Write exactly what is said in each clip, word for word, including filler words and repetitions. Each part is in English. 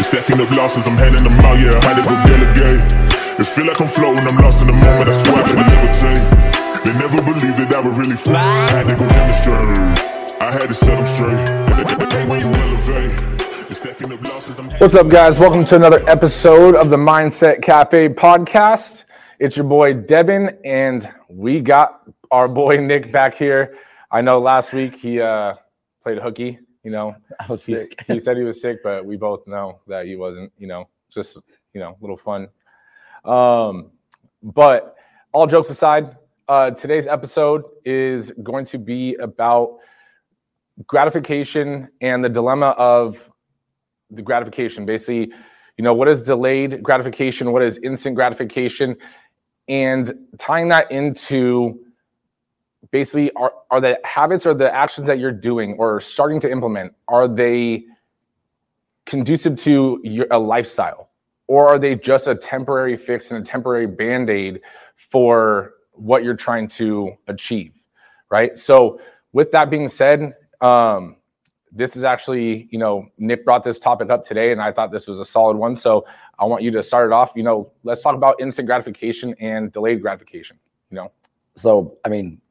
Stacking up losses, I'm handing them out, yeah, I had to go delegate. It feel like I'm floating, I'm lost in the moment, I swear I couldn't levitate. They never believed that I would really fly, I had to go demonstrate. I had to set them straight. When you elevate, stacking up losses, I'm What's up, guys? Welcome to another episode of the Mindset Cafe podcast. It's your boy Devin, and we got our boy Nick back here. I know last week he uh, played hooky. You know, I was he, sick. he said he was sick, but we both know that he wasn't. You know, just you know, a little fun. Um, but all jokes aside, uh, today's episode is going to be about gratification and the dilemma of the gratification. Basically, you know, what is delayed gratification? What is instant gratification? And tying that into basically are, are the habits or the actions that you're doing or starting to implement, are they conducive to your, a lifestyle? Or are they just a temporary fix and a temporary Band-Aid for what you're trying to achieve, right? So with that being said, um, this is actually, you know, Nick brought this topic up today, and I thought this was a solid one. So I want you to start it off. You know, let's talk about instant gratification and delayed gratification, you know? So, I mean,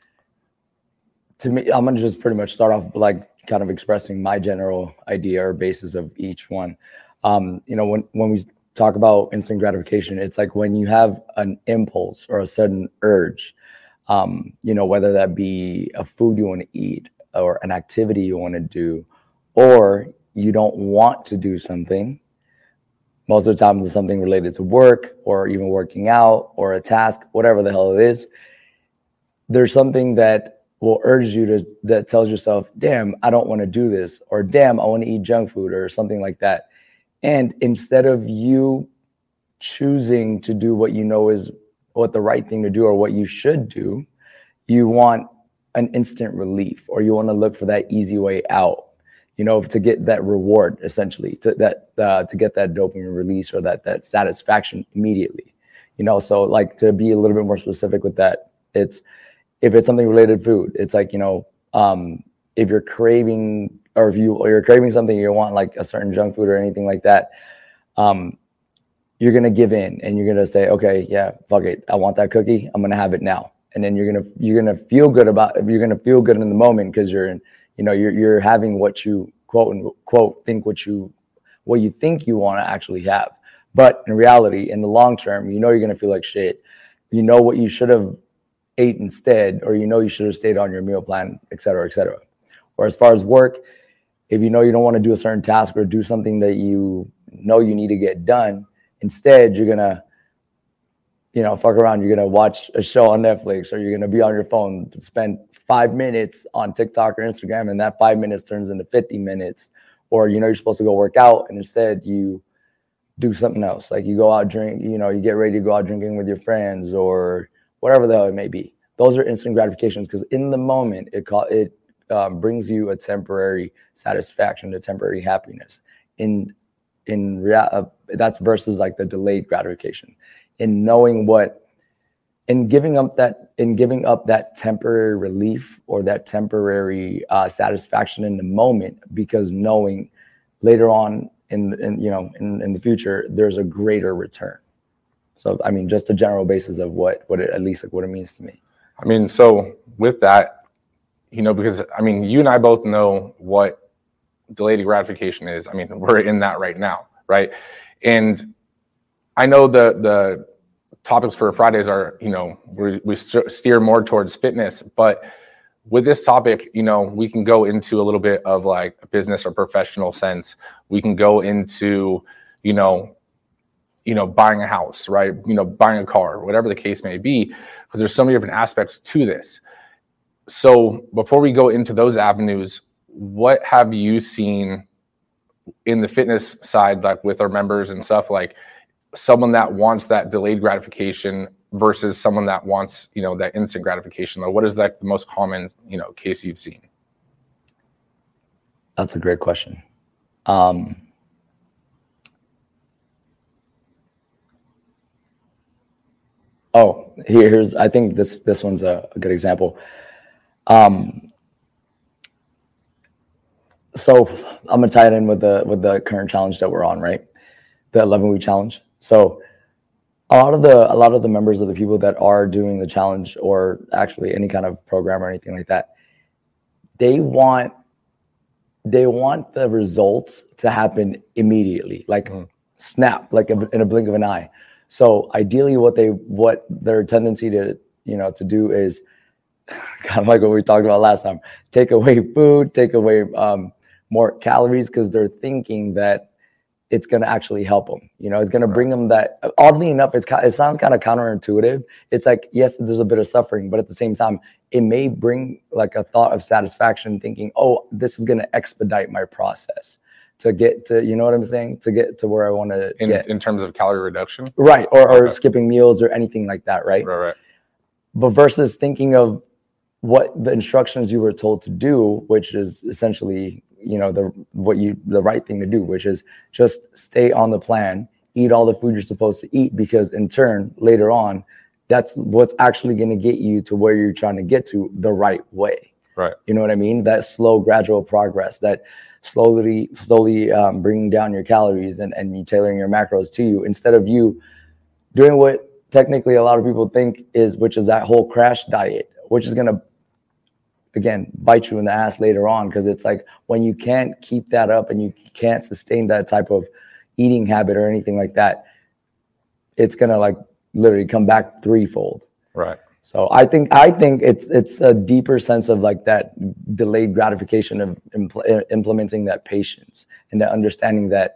to me, I'm going to just pretty much start off like kind of expressing my general idea or basis of each one. Um, you know, when, when we talk about instant gratification, it's like when you have an impulse or a sudden urge, um, you know, whether that be a food you want to eat or an activity you want to do, or you don't want to do something. Most of the time it's something related to work or even working out or a task, whatever the hell it is. There's something that will urge you to, that tells yourself, damn, I don't want to do this, or damn, I want to eat junk food or something like that. And instead of you choosing to do what you know is what the right thing to do or what you should do, you want an instant relief, or you want to look for that easy way out, you know, to get that reward, essentially, to that uh, to get that dopamine release or that that satisfaction immediately, you know. So like, to be a little bit more specific with that, it's if it's something related to food, it's like, you know, um, if you're craving or if you or you're craving something, you want like a certain junk food or anything like that, um, you're gonna give in and you're gonna say, okay, yeah, fuck it, I want that cookie, I'm gonna have it now. And then you're gonna you're gonna feel good about you're gonna feel good in the moment because you're in, you know, you're you're having what you quote and quote think what you what you think you want to actually have. But in reality, in the long term, you know you're gonna feel like shit. You know what you should have ate instead, or you know you should have stayed on your meal plan, et cetera, et cetera. Or as far as work, if you know you don't want to do a certain task or do something that you know you need to get done, instead you're gonna, you know, fuck around. You're gonna watch a show on Netflix, or you're gonna be on your phone to spend five minutes on TikTok or Instagram, and that five minutes turns into fifty minutes. Or you know you're supposed to go work out, and instead you do something else. Like you go out drink, you know, you get ready to go out drinking with your friends or whatever the hell it may be. Those are instant gratifications because in the moment it call, it um, brings you a temporary satisfaction, a temporary happiness. In in real, uh, that's versus like the delayed gratification. In knowing what, in giving up that, in giving up that temporary relief or that temporary uh, satisfaction in the moment, because knowing later on in, in you know in, in the future there's a greater return. So I mean, just a general basis of what what it, at least like what it means to me. I mean, so with that, you know, because I mean, you and I both know what delayed gratification is. I mean, we're in that right now, right? And I know the the topics for Fridays are, you know, we we steer more towards fitness, but with this topic, you know, we can go into a little bit of like a business or professional sense. We can go into, you know, you know, buying a house, right? You know, buying a car, whatever the case may be, because there's so many different aspects to this. So before we go into those avenues, what have you seen in the fitness side, like with our members and stuff, like someone that wants that delayed gratification versus someone that wants, you know, that instant gratification? Like, what is like the most common, you know, case you've seen? That's a great question. Um, Oh, here's, I think this, this one's a, a good example. Um, so I'm gonna tie it in with the with the current challenge that we're on, right? The eleven week challenge. So a lot of the a lot of the members of the people that are doing the challenge, or actually any kind of program or anything like that, they want they want the results to happen immediately, like mm. snap, like in a blink of an eye. So ideally, what they what their tendency to you know to do is kind of like what we talked about last time: take away food, take away um, more calories, because they're thinking that it's going to actually help them. You know, it's going to bring them that. Oddly enough, it's it sounds kind of counterintuitive. It's like, yes, there's a bit of suffering, but at the same time, it may bring like a thought of satisfaction, thinking, oh, this is going to expedite my process to get to, you know what I'm saying, to get to where I want to get. In terms of calorie reduction? Right, or, or okay. skipping meals or anything like that, right? Right, right. But versus thinking of what the instructions you were told to do, which is essentially, you know, the what you the right thing to do, which is just stay on the plan, eat all the food you're supposed to eat, because in turn, later on, that's what's actually going to get you to where you're trying to get to the right way. Right. You know what I mean? That slow, gradual progress, that slowly, slowly um, bringing down your calories and, and you tailoring your macros to you, instead of you doing what technically a lot of people think is, which is that whole crash diet, which is going to, again, bite you in the ass later on. Because it's like, when you can't keep that up and you can't sustain that type of eating habit or anything like that, it's going to like literally come back threefold. Right. So I think I think it's it's a deeper sense of like that delayed gratification of impl- implementing that patience and that understanding that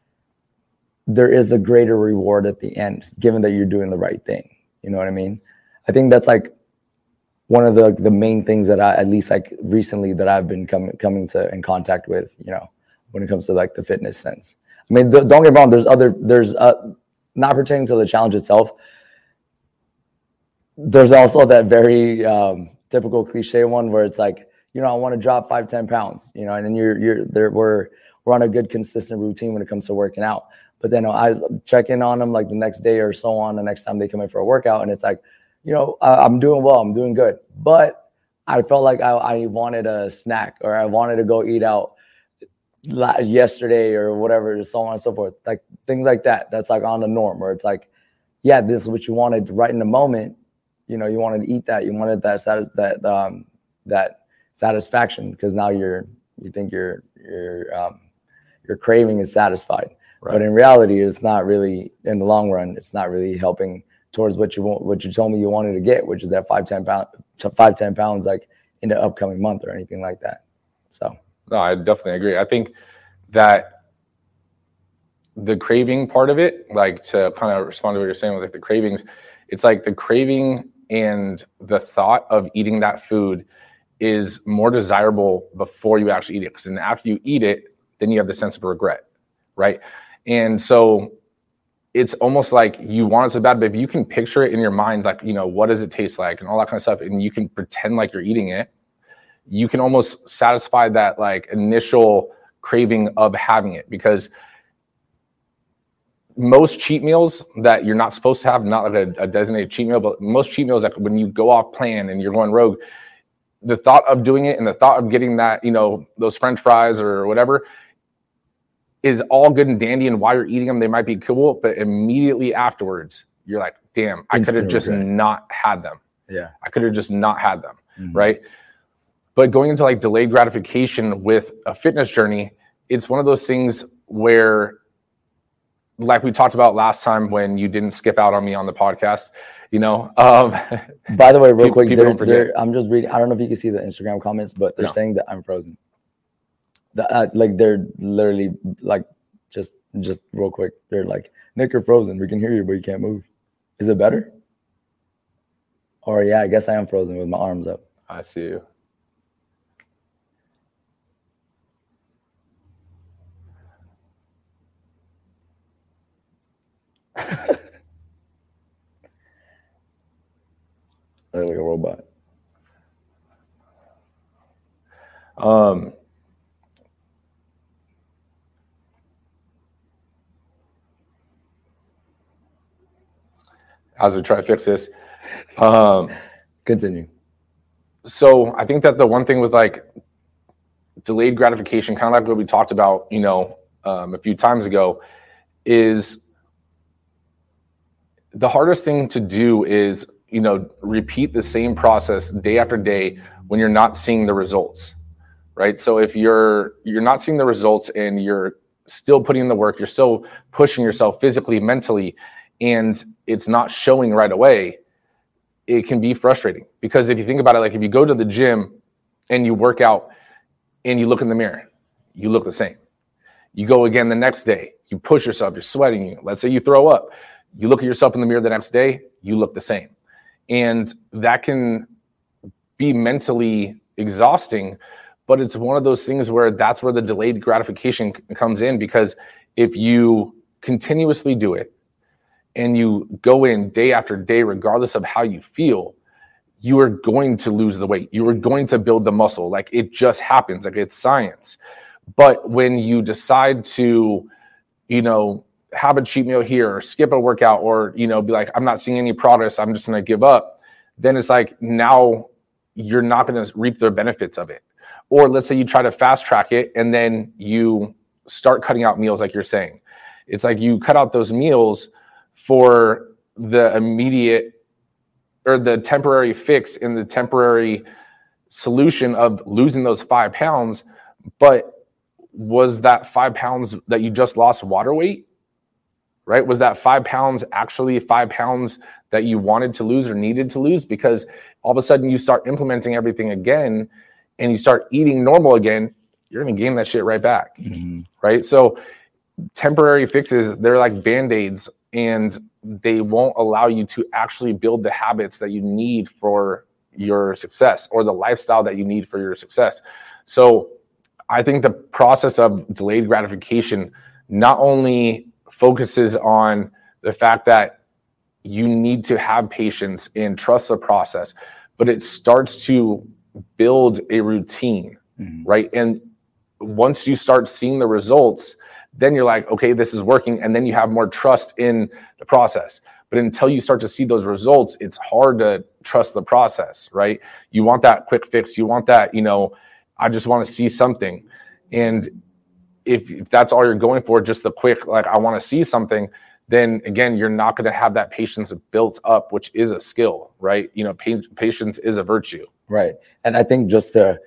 there is a greater reward at the end, given that you're doing the right thing. You know what I mean? I think that's like one of the the main things that I, at least like recently, that I've been coming coming to in contact with, you know, when it comes to like the fitness sense. I mean, th- don't get me wrong. There's other, there's uh, not pertaining to the challenge itself. There's also that very um, typical cliche one where it's like, you know, I want to drop five, ten pounds, you know, and then you're, you're there, we're, we're on a good, consistent routine when it comes to working out. But then I check in on them like the next day or so on, the next time they come in for a workout. And it's like, you know, uh, I'm doing well, I'm doing good. But I felt like I, I wanted a snack, or I wanted to go eat out yesterday or whatever, so on and so forth. Like things like that. That's like on the norm, where it's like, yeah, this is what you wanted right in the moment. You know, you wanted to eat that. You wanted that satis- that um, that satisfaction, because now you're you think your your um, your craving is satisfied. Right. But in reality, it's not really, in the long run, it's not really helping towards what you want, what you told me you wanted to get, which is that five, ten pound, five, ten pounds, like in the upcoming month or anything like that. So. No, I definitely agree. I think that the craving part of it, like to kind of respond to what you're saying with like the cravings, it's like the craving and the thought of eating that food is more desirable before you actually eat it. Because then after you eat it, then you have the sense of regret, right? And so it's almost like you want it so bad, but if you can picture it in your mind, like, you know, what does it taste like and all that kind of stuff, and you can pretend like you're eating it, you can almost satisfy that like initial craving of having it. Because most cheat meals that you're not supposed to have, not like a, a designated cheat meal, but most cheat meals, like when you go off plan and you're going rogue, the thought of doing it and the thought of getting that, you know, those French fries or whatever is all good and dandy. And while you're eating them, they might be cool, but immediately afterwards, you're like, damn, I could have just not had them. Yeah. I could have just not had them. Mm-hmm. Right. But going into like delayed gratification with a fitness journey, it's one of those things where, like we talked about last time when you didn't skip out on me on the podcast, you know. Um, By the way, real quick, people they're, don't forget. they're, I'm just reading. I don't know if you can see the Instagram comments, but they're No. saying that I'm frozen. The, uh, like they're literally like just just real quick. They're like, Nick, you're frozen. We can hear you, but you can't move. Is it better? Or yeah, I guess I am frozen with my arms up. I see you. I look like a robot. Um, as we try to fix this, um, Continue. so I think that the one thing with like delayed gratification, kind of like what we talked about, you know, um, a few times ago, is the hardest thing to do is, you know, repeat the same process day after day when you're not seeing the results, right? So if you're you're not seeing the results and you're still putting in the work, you're still pushing yourself physically, mentally, and it's not showing right away, it can be frustrating. Because if you think about it, like if you go to the gym and you work out and you look in the mirror, you look the same. You go again the next day, you push yourself, you're sweating. Let's say you throw up. You look at yourself in the mirror the next day, you look the same. And that can be mentally exhausting, but it's one of those things where that's where the delayed gratification comes in, because if you continuously do it and you go in day after day, regardless of how you feel, you are going to lose the weight. You are going to build the muscle. Like it just happens, like it's science. But when you decide to, you know, have a cheat meal here or skip a workout or, you know, be like, I'm not seeing any progress, I'm just going to give up, then it's like now you're not going to reap the benefits of it. Or let's say you try to fast track it and then you start cutting out meals like you're saying. It's like you cut out those meals for the immediate or the temporary fix and the temporary solution of losing those five pounds. But was that five pounds that you just lost water weight? Right? Was that five pounds actually five pounds that you wanted to lose or needed to lose? Because all of a sudden you start implementing everything again and you start eating normal again, you're going to gain that shit right back. Mm-hmm. Right? So temporary fixes, they're like Band-Aids, and they won't allow you to actually build the habits that you need for your success or the lifestyle that you need for your success. So I think the process of delayed gratification not only focuses on the fact that you need to have patience and trust the process, but it starts to build a routine, mm-hmm. right? And once you start seeing the results, then you're like, okay, this is working. And then you have more trust in the process. But until you start to see those results, it's hard to trust the process, right? You want that quick fix. You want that, you know, I just want to see something. And if, if that's all you're going for, just the quick, like, I want to see something, then again, you're not going to have that patience built up, which is a skill, right? You know, pa- patience is a virtue. Right. And I think just to,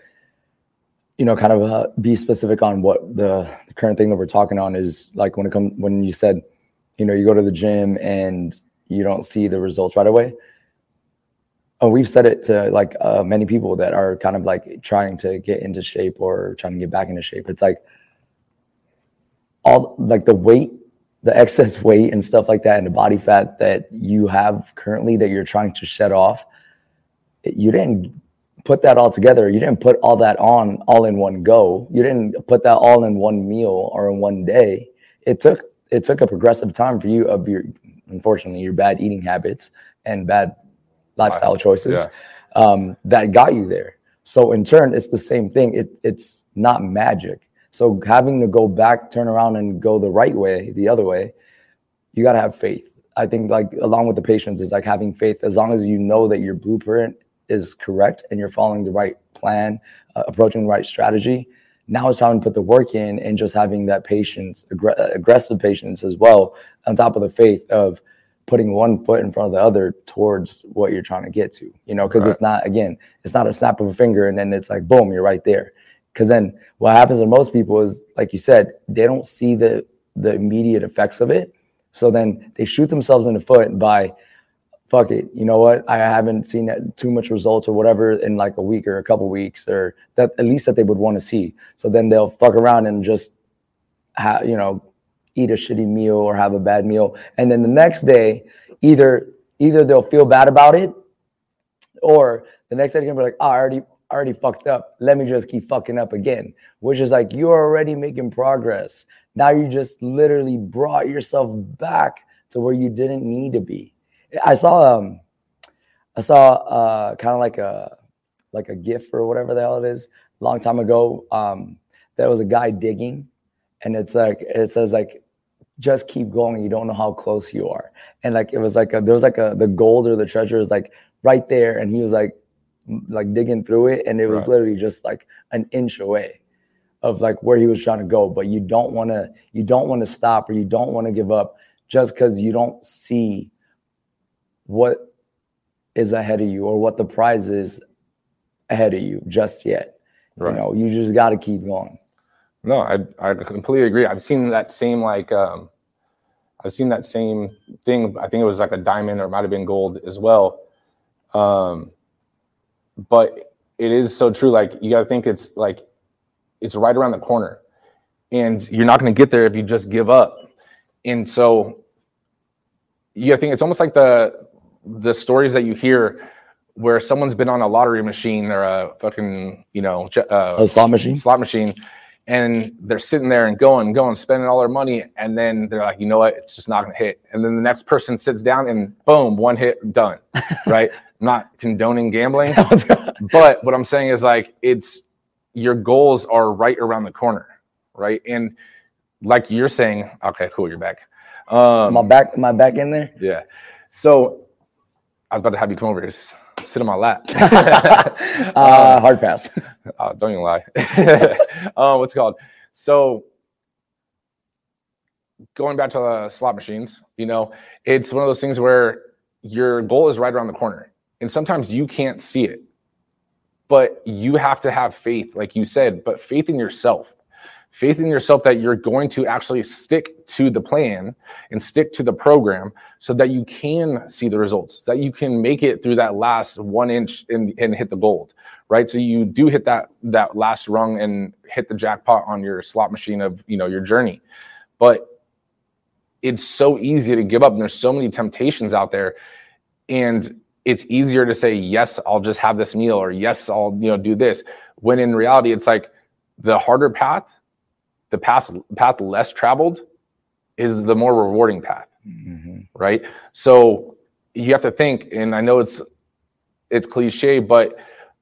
you know, kind of uh, be specific on what the, the current thing that we're talking on is, like when it comes, when you said, you know, you go to the gym and you don't see the results right away. And we've said it to like uh, many people that are kind of like trying to get into shape or trying to get back into shape. It's like all like the weight, the excess weight and stuff like that, and the body fat that you have currently that you're trying to shed off. You didn't put that all together. You didn't put all that on all in one go. You didn't put that all in one meal or in one day. It took it took a progressive time for you of your, unfortunately, your bad eating habits and bad lifestyle choices yeah. um, that got you there. So in turn, it's the same thing. It, it's not magic. So having to go back, turn around and go the right way, the other way, you got to have faith. I think like along with the patience is like having faith. As long as you know that your blueprint is correct and you're following the right plan, uh, approaching the right strategy, now it's time to put the work in and just having that patience, aggr- aggressive patience as well, on top of the faith of putting one foot in front of the other towards what you're trying to get to, you know, because right. it's not, again, it's not a snap of a finger and then it's like, boom, you're right there. Because then what happens to most people is, like you said, they don't see the the immediate effects of it. So then they shoot themselves in the foot by, fuck it, you know what? I haven't seen that too much results or whatever in like a week or a couple weeks, or that at least that they would want to see. So then they'll fuck around and just have, you know, eat a shitty meal or have a bad meal. And then the next day, either either they'll feel bad about it, or the next day they're gonna be like, oh, I already I already fucked up. Let me just keep fucking up again, which is like, you're already making progress. Now you just literally brought yourself back to where you didn't need to be. I saw, um, I saw uh, kind of like a, like a GIF or whatever the hell it is, a long time ago. Um, there was a guy digging, and it's like, it says like, just keep going. You don't know how close you are. And like, it was like, a, there was like a, the gold or the treasure is like right there. And he was like, like digging through it, and it was right. literally just like an inch away. of like where he was trying to go, but you don't want to you don't want to stop, or you don't want to give up just because you don't see what is ahead of you or what the prize is ahead of you just yet. Right. You know, you just got to keep going. No, I I completely agree. I've seen that same like um, I've seen that same thing. I think it was like a diamond or it might have been gold as well. Um, but it is so true. Like you got to think it's like it's right around the corner, and you're not going to get there if you just give up. And so you got to think it's almost like the the stories that you hear where someone's been on a lottery machine or a fucking you know uh, a slot machine slot machine. And they're sitting there and going, going, spending all their money. And then they're like, you know what? It's just not going to hit. And then the next person sits down and boom, one hit, done. Right? I'm not condoning gambling. But what I'm saying is like, it's your goals are right around the corner. Right. And like you're saying, okay, cool. You're back. Um, my back, my back in there. Yeah. So I was about to have you come over here. Just sit on my lap. uh, um, hard pass. Uh, don't even lie. uh, what's it called? So going back to the slot machines, you know, it's one of those things where your goal is right around the corner. And sometimes you can't see it. But you have to have faith, like you said, but faith in yourself. Faith in yourself that you're going to actually stick to the plan and stick to the program so that you can see the results, that you can make it through that last one inch and, and hit the gold, right? So you do hit that that last rung and hit the jackpot on your slot machine of, you know, your journey. But it's so easy to give up, and there's so many temptations out there. And it's easier to say, yes, I'll just have this meal, or yes, I'll, you know, do this. When in reality, it's like the harder path, the path, path less traveled is the more rewarding path, mm-hmm. right? So you have to think, and I know it's it's cliche, but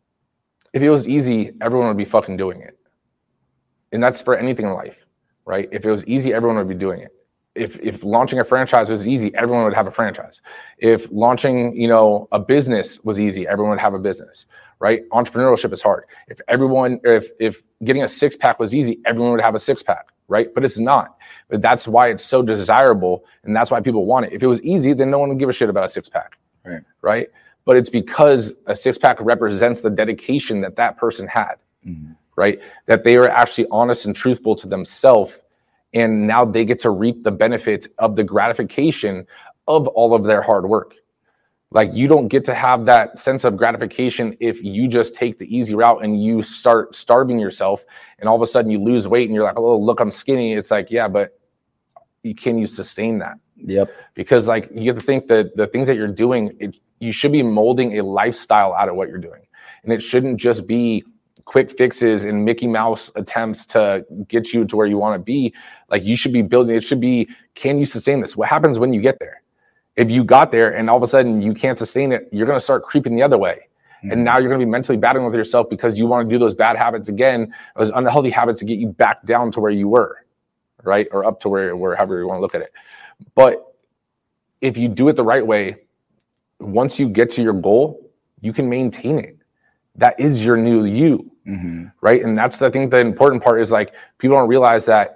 if it was easy, everyone would be fucking doing it. And that's for anything in life, right? If it was easy, everyone would be doing it. If if launching a franchise was easy, everyone would have a franchise. If launching, you know, a business was easy, everyone would have a business, right? Entrepreneurship is hard. If everyone, if if getting a six pack was easy, everyone would have a six pack, right? But it's not. But that's why it's so desirable, and that's why people want it. If it was easy, then no one would give a shit about a six pack, right? Right? But it's because a six pack represents the dedication that that person had, mm-hmm. right? That they were actually honest and truthful to themselves. And now they get to reap the benefits of the gratification of all of their hard work. Like, you don't get to have that sense of gratification if you just take the easy route and you start starving yourself, and all of a sudden you lose weight and you're like, oh, look, I'm skinny. It's like, yeah, but you can you sustain that? Yep. Because like, you have to think that the things that you're doing, it, you should be molding a lifestyle out of what you're doing. And it shouldn't just be quick fixes and Mickey Mouse attempts to get you to where you want to be. Like, you should be building, it should be, can you sustain this? What happens when you get there? If you got there and all of a sudden you can't sustain it, you're going to start creeping the other way. Mm-hmm. And now you're going to be mentally battling with yourself because you want to do those bad habits again, those unhealthy habits to get you back down to where you were, right? Or up to where, wherever you want to look at it. But if you do it the right way, once you get to your goal, you can maintain it. That is your new you, mm-hmm. right? And that's, I think, the important part is like, people don't realize that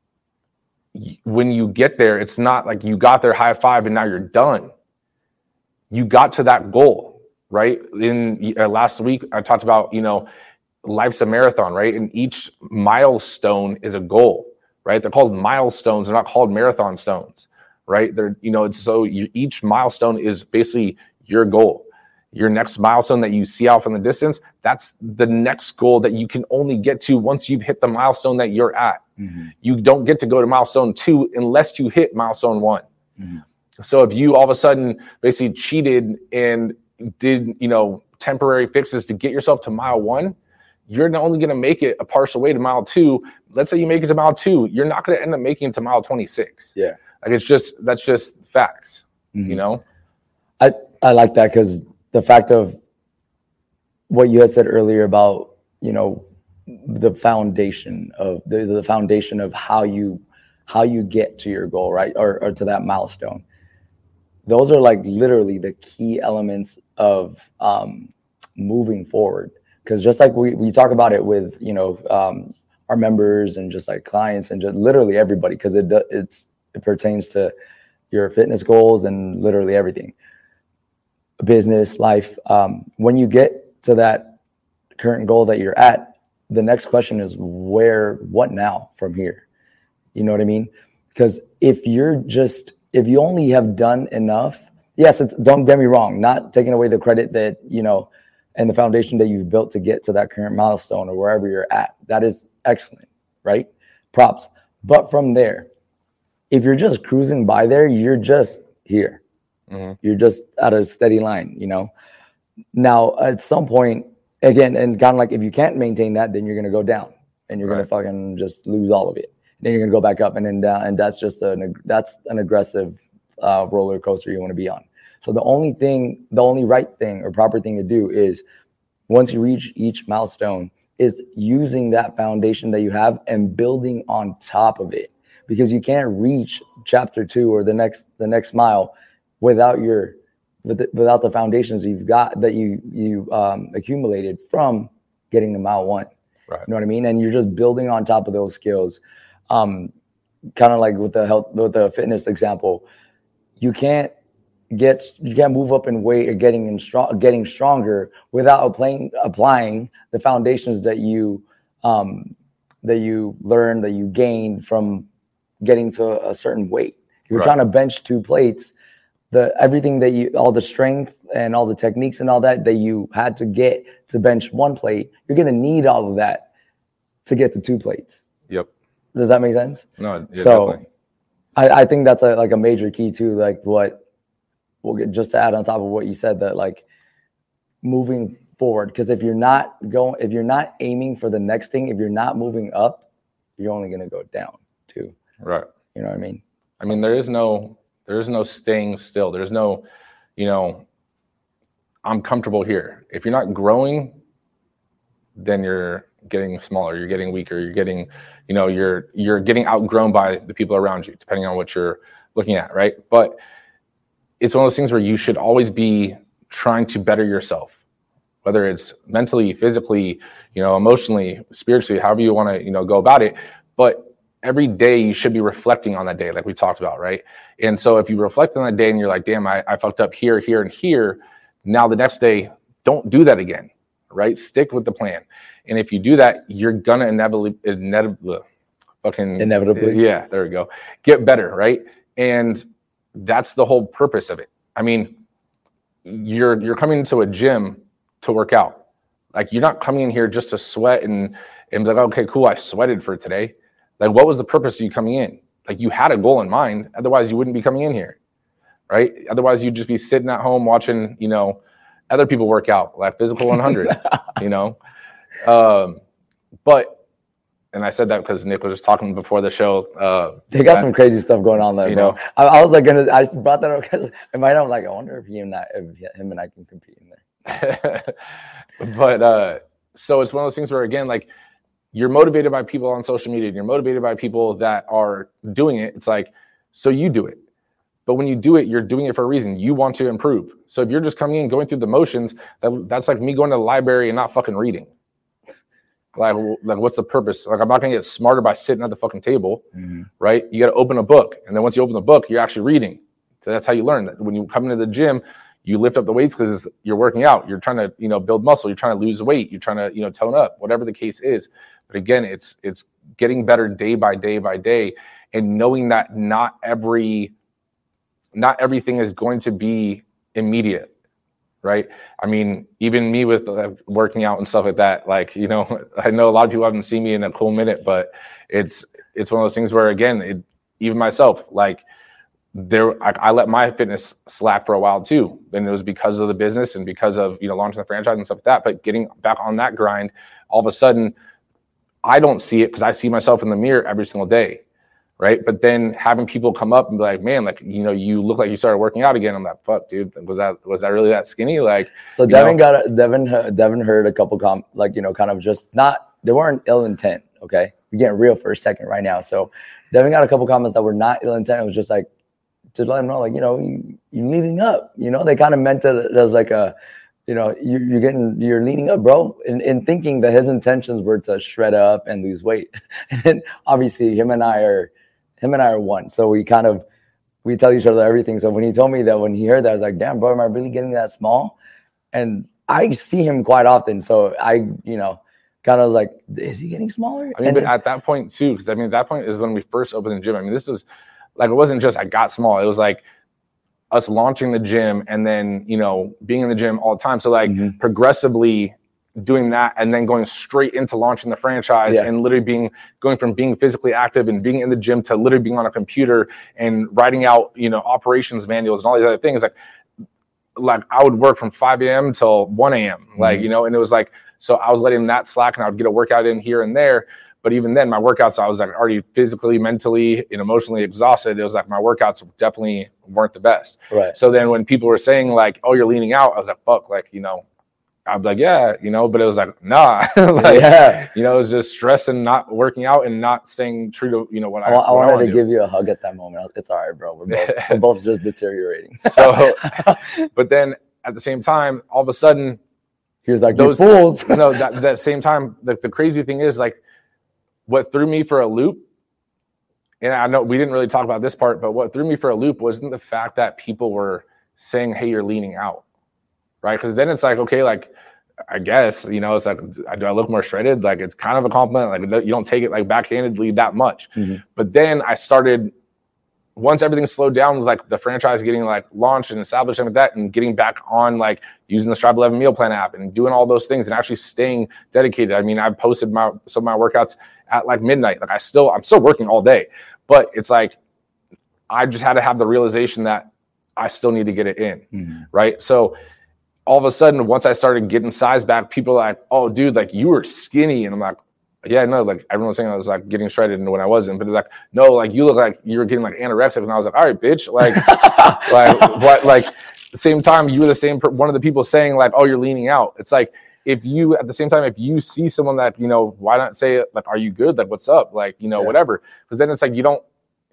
when you get there, it's not like you got there, high five, and now you're done. You got to that goal, right? In uh, last week, I talked about, you know, life's a marathon, right? And each milestone is a goal, right? They're called milestones. They're not called marathon stones, right? They're, you know, it's so you, each milestone is basically your goal. Your next milestone that you see out from the distance, that's the next goal that you can only get to once you've hit the milestone that you're at. Mm-hmm. You don't get to go to milestone two unless you hit milestone one. Mm-hmm. So if you all of a sudden basically cheated and did, you know, temporary fixes to get yourself to mile one, you're not only going to make it a partial way to mile two. Let's say you make it to mile two, you're not going to end up making it to mile twenty-six. Yeah. Like, it's just, that's just facts, mm-hmm. you know? I, I like that, because the fact of what you had said earlier about, you know, the foundation of the, the foundation of how you how you get to your goal, right? Or, or to that milestone. Those are like literally the key elements of um, moving forward. Because just like we, we talk about it with, you know, um, our members and just like clients and just literally everybody, because it it's it pertains to your fitness goals and literally everything, business, life. Um, when you get to that current goal that you're at, the next question is where, what now from here? You know what I mean? Because if you're just, if you only have done enough, yes, it's, don't get me wrong, not taking away the credit that, you know, and the foundation that you've built to get to that current milestone or wherever you're at. That is excellent, right? Props. But from there, if you're just cruising by there, you're just here. Mm-hmm. You're just at a steady line, you know? Now, at some point, again, and kind of like if you can't maintain that, then you're going to go down and you're right. going to fucking just lose all of it. Then you're going to go back up and then down. And that's just an, that's an aggressive uh, roller coaster you want to be on. So the only thing, the only right thing or proper thing to do is once you reach each milestone is using that foundation that you have and building on top of it, because you can't reach chapter two or the next, the next mile without your, without the foundations you've got that you, you um, accumulated from getting to mile one. Right. You know what I mean? And you're just building on top of those skills. Um, kind of like with the health, with the fitness example, you can't get, you can't move up in weight or getting in strong, getting stronger without applying, applying the foundations that you, um, that you learned, that you gained from getting to a certain weight. If you're right. trying to bench two plates, the, everything that you, all the strength and all the techniques and all that, that you had to get to bench one plate, you're going to need all of that to get to two plates. Yep. Does that make sense? No. Yeah, so I, I think that's a, like a major key too, like what we'll get, just to add on top of what you said, that like moving forward, because if you're not going, if you're not aiming for the next thing, if you're not moving up, you're only going to go down too. Right. You know what I mean? I mean, there is no, there is no staying still. There's no, you know, I'm comfortable here. If you're not growing, then you're getting smaller, you're getting weaker, you're getting, you know, you're, you're getting outgrown by the people around you, depending on what you're looking at. Right. But it's one of those things where you should always be trying to better yourself, whether it's mentally, physically, you know, emotionally, spiritually, however you want to, you know, go about it. But every day you should be reflecting on that day, like we talked about, right? And so if you reflect on that day and you're like, damn, I, I fucked up here, here, and here. Now the next day, don't do that again, right? Stick with the plan. And if you do that, you're gonna inevitably, inevitably, fucking inevitably, yeah, there we go, get better, right? And that's the whole purpose of it. I mean, you're you're coming into a gym to work out. Like you're not coming in here just to sweat and and be like, okay, cool, I sweated for today. Like, what was the purpose of you coming in? Like, you had a goal in mind. Otherwise, you wouldn't be coming in here, right? Otherwise, you'd just be sitting at home watching, you know, other people work out, like Physical one hundred, you know? Um, but, and I said that because Nick was just talking before the show. Uh, they got that, some crazy stuff going on there, you bro. know? I, I was like, gonna, I brought that up because in my head, I'm like, I wonder if, he and I, if him and I can compete in there. But, uh, so it's one of those things where, again, like, you're motivated by people on social media and you're motivated by people that are doing it. It's like, so you do it. But when you do it, you're doing it for a reason. You want to improve. So if you're just coming in, going through the motions, that, that's like me going to the library and not fucking reading. Like, like, what's the purpose? Like, I'm not going to get smarter by sitting at the fucking table, mm-hmm. right? You got to open a book. And then once you open the book, you're actually reading. So that's how you learn. That when you come into the gym, you lift up the weights because you're working out. You're trying to, you know, build muscle. You're trying to lose weight. You're trying to, you know, tone up, whatever the case is. But again, it's it's getting better day by day by day, and knowing that not every not everything is going to be immediate, right? I mean, even me with uh, working out and stuff like that, like, you know, I know a lot of people haven't seen me in a cool minute, but it's it's one of those things where, again, it, even myself, like, there, I, I let my fitness slack for a while too, and it was because of the business and because of, you know, launching the franchise and stuff like that. But getting back on that grind, all of a sudden, I don't see it because I see myself in the mirror every single day, right? But then having people come up and be like, man, like, you know, you look like you started working out again. I'm like, fuck, dude, was that was that really that skinny? Like, so Devin know? got a, Devin Devin heard a couple com like, you know, kind of just not, they weren't ill intent. Okay, we're getting real for a second right now. So Devin got a couple comments that were not ill intent. It was just like to let him know, like, you know, you you leading up. You know, they kind of meant it as like a, you know, you, you're getting, you're leaning up, bro, in, in thinking that his intentions were to shred up and lose weight. And then obviously him and I are, him and I are one. So we kind of, we tell each other everything. So when he told me that, when he heard that, I was like, damn, bro, am I really getting that small? And I see him quite often. So I, you know, kind of was like, is he getting smaller? I mean, and but then, at that point too, because I mean, at that point is when we first opened the gym. I mean, this is like, it wasn't just I got small. It was like us launching the gym and then, you know, being in the gym all the time. So like mm-hmm. progressively doing that and then going straight into launching the franchise yeah. and literally being, going from being physically active and being in the gym to literally being on a computer and writing out, you know, operations manuals and all these other things. Like, like I would work from five a.m. till one a.m. Mm-hmm. Like, you know, and it was like, so I was letting that slack and I would get a workout in here and there. But even then, my workouts, I was like already physically, mentally, and emotionally exhausted. It was like my workouts definitely weren't the best. Right. So then when people were saying like, oh, you're leaning out, I was like, fuck, like, you know, I'd be like, yeah, you know, but it was like, nah, like, yeah. you know, it was just stress and not working out and not staying true to, you know, what I, I, I what wanted I to do. give you a hug at that moment. It's all right, bro. We're both, we're both just deteriorating. So, but then at the same time, all of a sudden, he was like, those you fools. You know, that, that same time, the, the crazy thing is like, what threw me for a loop, and I know we didn't really talk about this part, but what threw me for a loop wasn't the fact that people were saying, hey, you're leaning out, right? Because then it's like, okay, like, I guess, you know, it's like, do I look more shredded? Like, it's kind of a compliment. Like, you don't take it like backhandedly that much. Mm-hmm. But then I started, once everything slowed down with like the franchise getting like launched and established and like that, and getting back on like using the Strive eleven meal plan app and doing all those things and actually staying dedicated. I mean, I've posted my some of my workouts at like midnight. Like I still, I'm still working all day, but it's like, I just had to have the realization that I still need to get it in. Mm-hmm. Right. So all of a sudden, once I started getting size back, people are like, oh dude, like you were skinny. And I'm like, yeah, no, like everyone was saying I was like getting shredded and when I wasn't, but they're like, no, like you look like you were getting like anorexic. And I was like, all right, bitch. Like, like what, like at the same time, you were the same, per- one of the people saying like, oh, you're leaning out. It's like, if you, at the same time, if you see someone that, you know, why not say like, are you good? Like, what's up? Like, you know, yeah. whatever. Because then it's like, you don't,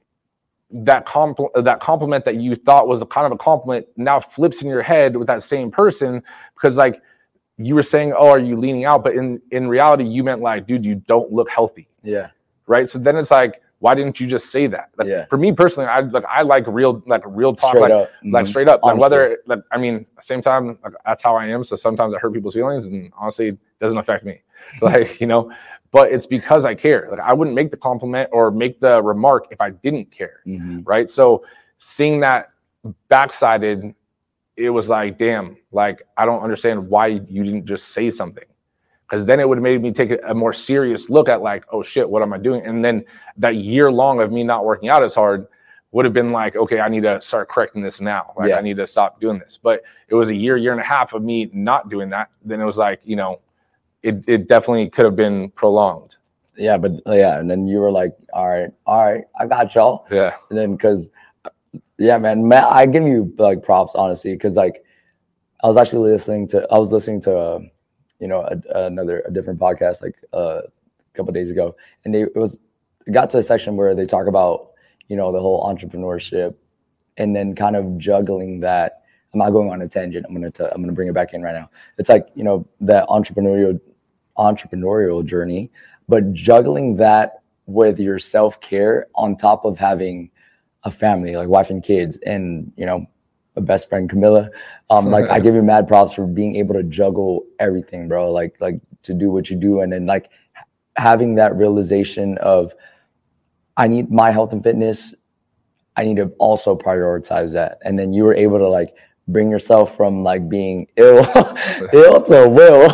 that compl- that compliment that you thought was a kind of a compliment now flips in your head with that same person, because like you were saying, oh, are you leaning out? But in, in reality, you meant like, dude, you don't look healthy. Yeah. Right. So then it's like, why didn't you just say that? Like, yeah. For me personally, I like I like real like real talk, straight like up. like mm-hmm. straight up. Like Honestly. whether like I mean, at the same time, like, that's how I am. So sometimes I hurt people's feelings, and honestly, it doesn't affect me. Like, you know, but it's because I care. Like I wouldn't make the compliment or make the remark if I didn't care. Mm-hmm. Right. So seeing that backsided, it was like, damn, like I don't understand why you didn't just say something. Because then it would have made me take a more serious look at like, oh shit, what am I doing? And then that year long of me not working out as hard would have been like, okay, I need to start correcting this now. Like yeah. I need to stop doing this. But it was a year, year and a half of me not doing that. Then it was like, you know, it, it definitely could have been prolonged. Yeah, but yeah, and then you were like, all right, all right, I got y'all. Yeah. And then because, yeah, man, man, I give you like props, honestly, because like I was actually listening to, I was listening to, uh, you know, a, another, a different podcast like uh, a couple of days ago. And they, it was, it got to a section where they talk about, you know, the whole entrepreneurship and then kind of juggling that. I'm not going on a tangent. I'm going to, I'm going to bring it back in right now. It's like, you know, that entrepreneurial, entrepreneurial journey, but juggling that with your self-care on top of having a family, like wife and kids, and, you know, a best friend, Camilla. Um, like I give you mad props for being able to juggle everything, bro. Like, like to do what you do. And then like having that realization of, I need my health and fitness. I need to also prioritize that. And then you were able to like bring yourself from like being ill, ill to will.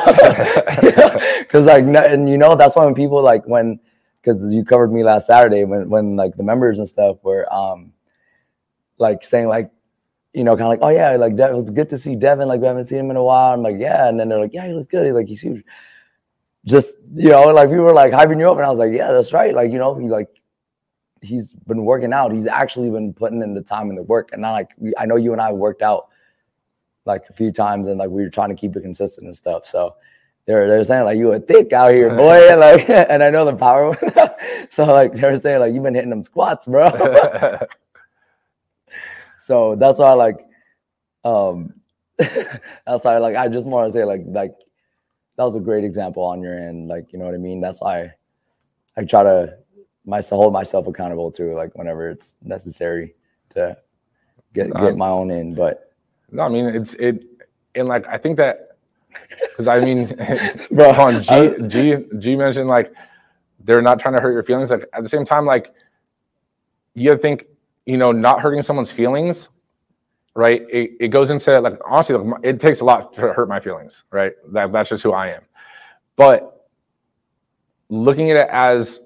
Cause like, and you know, that's why when people like when, cause you covered me last Saturday when, when like the members and stuff were um, like saying like, you know, kind of like, oh yeah, like that was good to see Devin. Like we haven't seen him in a while. I'm like, yeah. And then they're like, yeah, he looks good. He's like, he's huge. Just, you know, like we were like hyping you up, and I was like, yeah, that's right. Like, you know, he like, he's been working out. He's actually been putting in the time and the work. And not like, we, I know you and I worked out like a few times, and like we were trying to keep it consistent and stuff. So they're they're saying like, you a thick out here, boy. Like, and I know the power. So like they were saying like, you've been hitting them squats, bro. So that's why, like, um, that's why, like, I just want to say, like, like that was a great example on your end. Like, you know what I mean? That's why I try to myself hold myself accountable too, like whenever it's necessary to get get um, my own in. But no, I mean it's it, and like I think that because I mean, bro, on G I, G G mentioned like they're not trying to hurt your feelings. Like at the same time, like you think you know not hurting someone's feelings. Right, it, it goes into like honestly, like, it takes a lot to hurt my feelings. Right, that that's just who I am. But looking at it as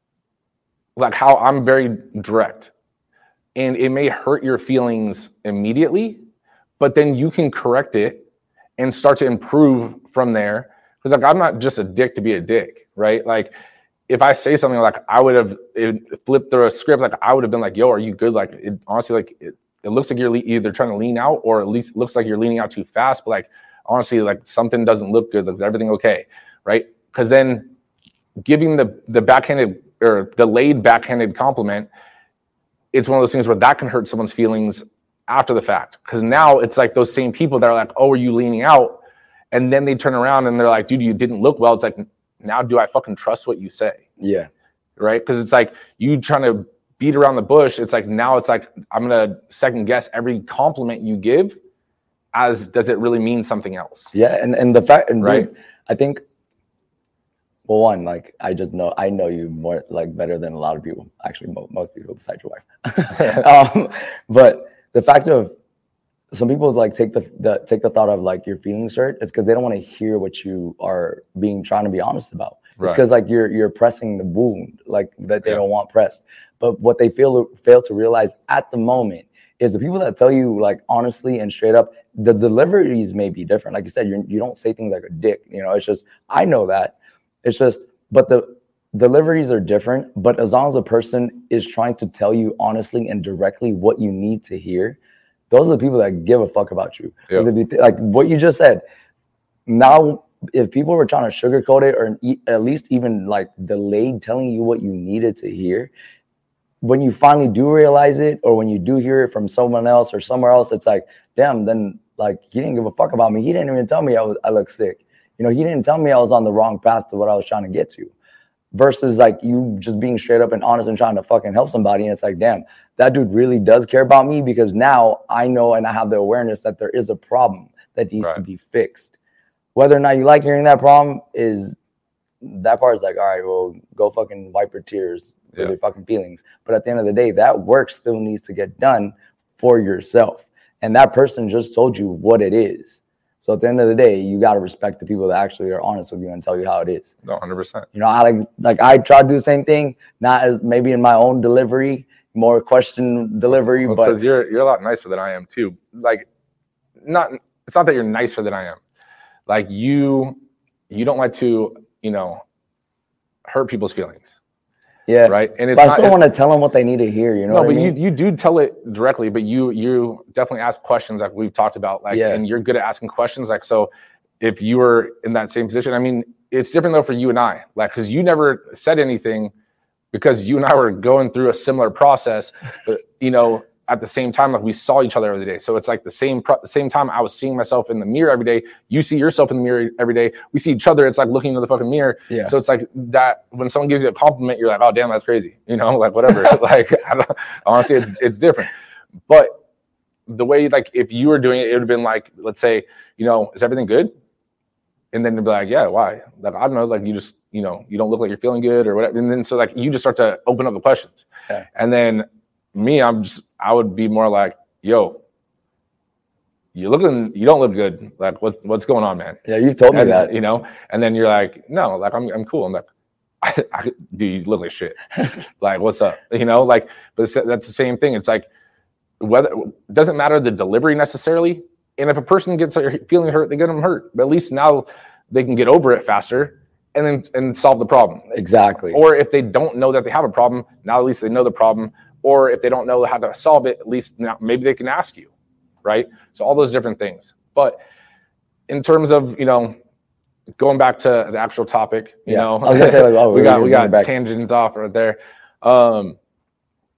like how I'm very direct, and it may hurt your feelings immediately, but then you can correct it and start to improve from there. Because like I'm not just a dick to be a dick, right? Like if I say something like I would have flipped through a script, like I would have been like, "Yo, are you good?" Like it, honestly, like. It, It looks like you're le- either trying to lean out or at least looks like you're leaning out too fast. But like, honestly, like something doesn't look good. Is everything okay? Right? Because then giving the, the backhanded or delayed backhanded compliment, it's one of those things where that can hurt someone's feelings after the fact. Because now it's like those same people that are like, oh, are you leaning out? And then they turn around and they're like, dude, you didn't look well. It's like, now do I fucking trust what you say? Yeah. Right? Because it's like you trying to beat around the bush. It's like now it's like I'm gonna second guess every compliment you give as does it really mean something else? Yeah, and, and the fact and right dude, I think well one like I just know I know you more like better than a lot of people, actually mo- most people besides your wife. um, but the fact of some people like take the, the take the thought of like your feelings hurt, it's because they don't want to hear what you are being trying to be honest about. It's because right. like you're you're pressing the wound like that they yeah. don't want pressed. But what they feel fail to realize at the moment is the people that tell you like honestly and straight up, the deliveries may be different. Like you said, you you don't say things like a dick. You know, it's just I know that. It's just, but the deliveries are different. But as long as a person is trying to tell you honestly and directly what you need to hear, those are the people that give a fuck about you. Yep. If you th- like what you just said, now. If people were trying to sugarcoat it or at least even like delayed telling you what you needed to hear, when you finally do realize it or when you do hear it from someone else or somewhere else, it's like, damn, then like he didn't give a fuck about me. He didn't even tell me I was I look sick. You know, he didn't tell me I was on the wrong path to what I was trying to get to. Versus like you just being straight up and honest and trying to fucking help somebody. And it's like, damn, that dude really does care about me because now I know and I have the awareness that there is a problem that needs right. to be fixed. Whether or not you like hearing that problem is that part is like, all right, well, go fucking wipe your tears with yeah. your fucking feelings. But at the end of the day, that work still needs to get done for yourself. And that person just told you what it is. So at the end of the day, you got to respect the people that actually are honest with you and tell you how it is. No, one hundred percent. You know, I like, like I try to do the same thing, not as maybe in my own delivery, more question delivery, well, but because you're, you're a lot nicer than I am too. Like, not, it's not that you're nicer than I am. Like you, you don't like to, you know, hurt people's feelings. Yeah. Right. And it's but not, I still want to tell them what they need to hear. You know, no, what but I mean? you, you do tell it directly, but you, you definitely ask questions like we've talked about, like, yeah. and you're good at asking questions. Like, so if you were in that same position, I mean, it's different though for you and I, like, cause you never said anything because you and I were going through a similar process, but you know, at the same time, like we saw each other every day. So it's like the same pro- the same time I was seeing myself in the mirror every day. You see yourself in the mirror every day. We see each other. It's like looking into the fucking mirror. Yeah. So it's like that when someone gives you a compliment, you're like, oh, damn, that's crazy. You know, like whatever. like, I don't, honestly, it's it's different. But the way, like, if you were doing it, it would have been like, let's say, you know, is everything good? And then they'd be like, yeah, why? Like, I don't know. Like, you just, you know, you don't look like you're feeling good or whatever. And then so like you just start to open up the questions. Okay. And then me, I'm just, I would be more like, yo, you looking, you don't look good. Like, what's what's going on, man? Yeah, you've told me and, that. You know, and then you're like, no, like I'm I'm cool. I'm like, I, I, dude, you look like shit. Like, what's up? You know, like, but it's, that's the same thing. It's like whether it doesn't matter the delivery necessarily. And if a person gets feeling hurt, they get them hurt. But at least now they can get over it faster and then and solve the problem. Exactly. Or if they don't know that they have a problem, now at least they know the problem. Or if they don't know how to solve it, at least now maybe they can ask you, right? So all those different things. But in terms of, you know, going back to the actual topic, you yeah. know, I was gonna say, like, oh, we got we got tangents off right there. Um,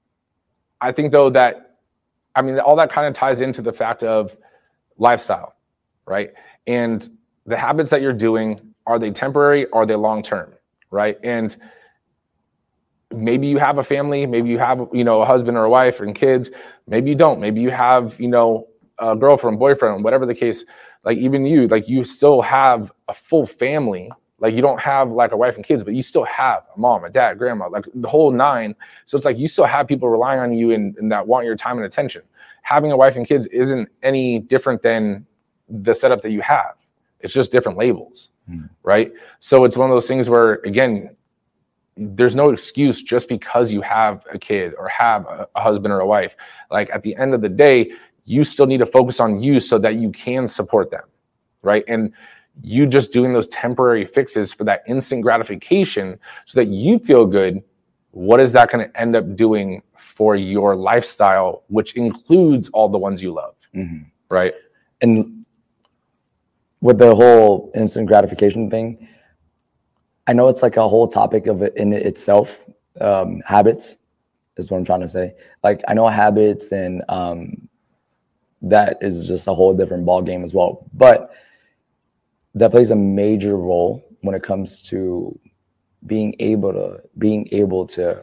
I think though that, I mean, all that kind of ties into the fact of lifestyle, right? And the habits that you're doing, are they temporary? Are they long-term, right? And maybe you have a family, maybe you have, you know, a husband or a wife and kids. Maybe you don't. Maybe you have, you know, a girlfriend, boyfriend, whatever the case. Like even you, like you still have a full family. Like you don't have like a wife and kids, but you still have a mom, a dad, grandma, like the whole nine. So it's like you still have people relying on you and, and that want your time and attention. Having a wife and kids isn't any different than the setup that you have. It's just different labels, mm. right? So it's one of those things where, again, there's no excuse just because you have a kid or have a, a husband or a wife. Like at the end of the day, you still need to focus on you so that you can support them, right? And you just doing those temporary fixes for that instant gratification so that you feel good, what is that going to end up doing for your lifestyle, which includes all the ones you love, mm-hmm. right? And with the whole instant gratification thing, I know it's like a whole topic of it in itself. Um, habits is what I'm trying to say. Like I know habits and um, that is just a whole different ball game as well. But that plays a major role when it comes to being able to being able to,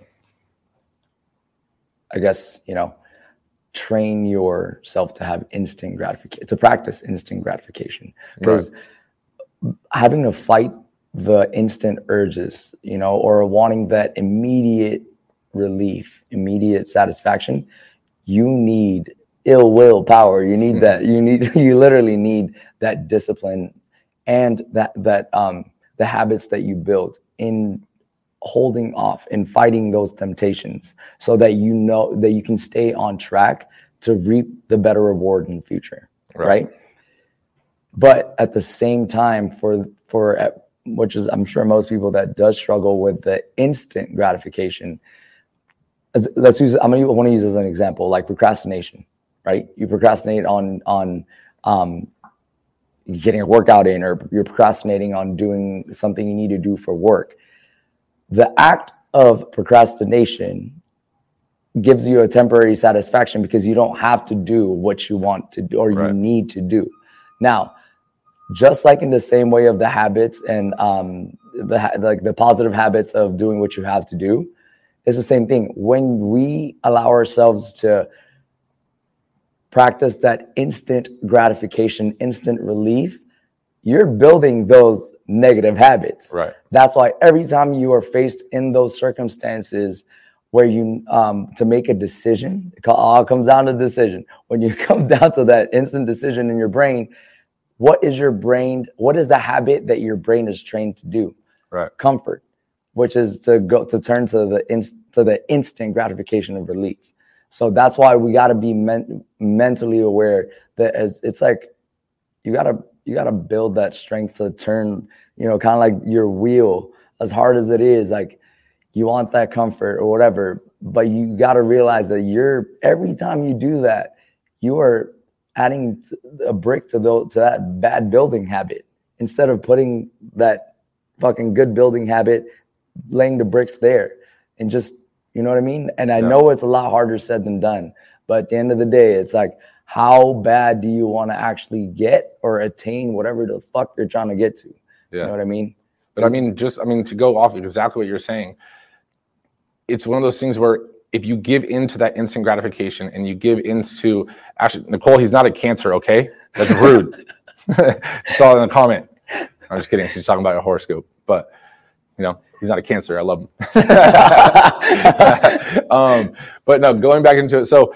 I guess, you know, train yourself to have instant gratification, to practice instant gratification. Because right. having to fight the instant urges, you know, or wanting that immediate relief, immediate satisfaction, you need ill will power. You need mm-hmm. that. You need. You literally need that discipline and that that um, the habits that you build in holding off and fighting those temptations, so that you know that you can stay on track to reap the better reward in the future, right? right? But at the same time, for for which is I'm sure most people that does struggle with the instant gratification. As, let's use. I'm gonna want to use as an example, like procrastination, right? You procrastinate on on um, getting a workout in, or you're procrastinating on doing something you need to do for work. The act of procrastination gives you a temporary satisfaction because you don't have to do what you want to do or right. you need to do. Now, just like in the same way of the habits and um, the like the positive habits of doing what you have to do, it's the same thing. When we allow ourselves to practice that instant gratification, instant relief, you're building those negative habits. Right. That's why every time you are faced in those circumstances where you um, to make a decision, it all comes down to decision. When you come down to that instant decision in your brain, what is your brain? What is the habit that your brain is trained to do? Right. Comfort, which is to go to turn to the inst, to the instant gratification of relief. So that's why we got to be men, mentally aware that as it's like you got to you got to build that strength to turn, you know, kind of like your wheel, as hard as it is, like you want that comfort or whatever, but you got to realize that you're every time you do that, you are adding a brick to the to that bad building habit instead of putting that fucking good building habit, laying the bricks there and just, you know what I mean? And I yeah. know it's a lot harder said than done, but at the end of the day, it's like, how bad do you want to actually get or attain whatever the fuck you're trying to get to? Yeah. You know what I mean? But I mean, just, I mean, to go off exactly what you're saying, it's one of those things where if you give into that instant gratification and you give into, actually, Nicole, he's not a Cancer, okay? That's rude. You saw it in the comment. I'm just kidding. She's talking about a horoscope, but you know, he's not a Cancer. I love him. um, but no, going back into it. So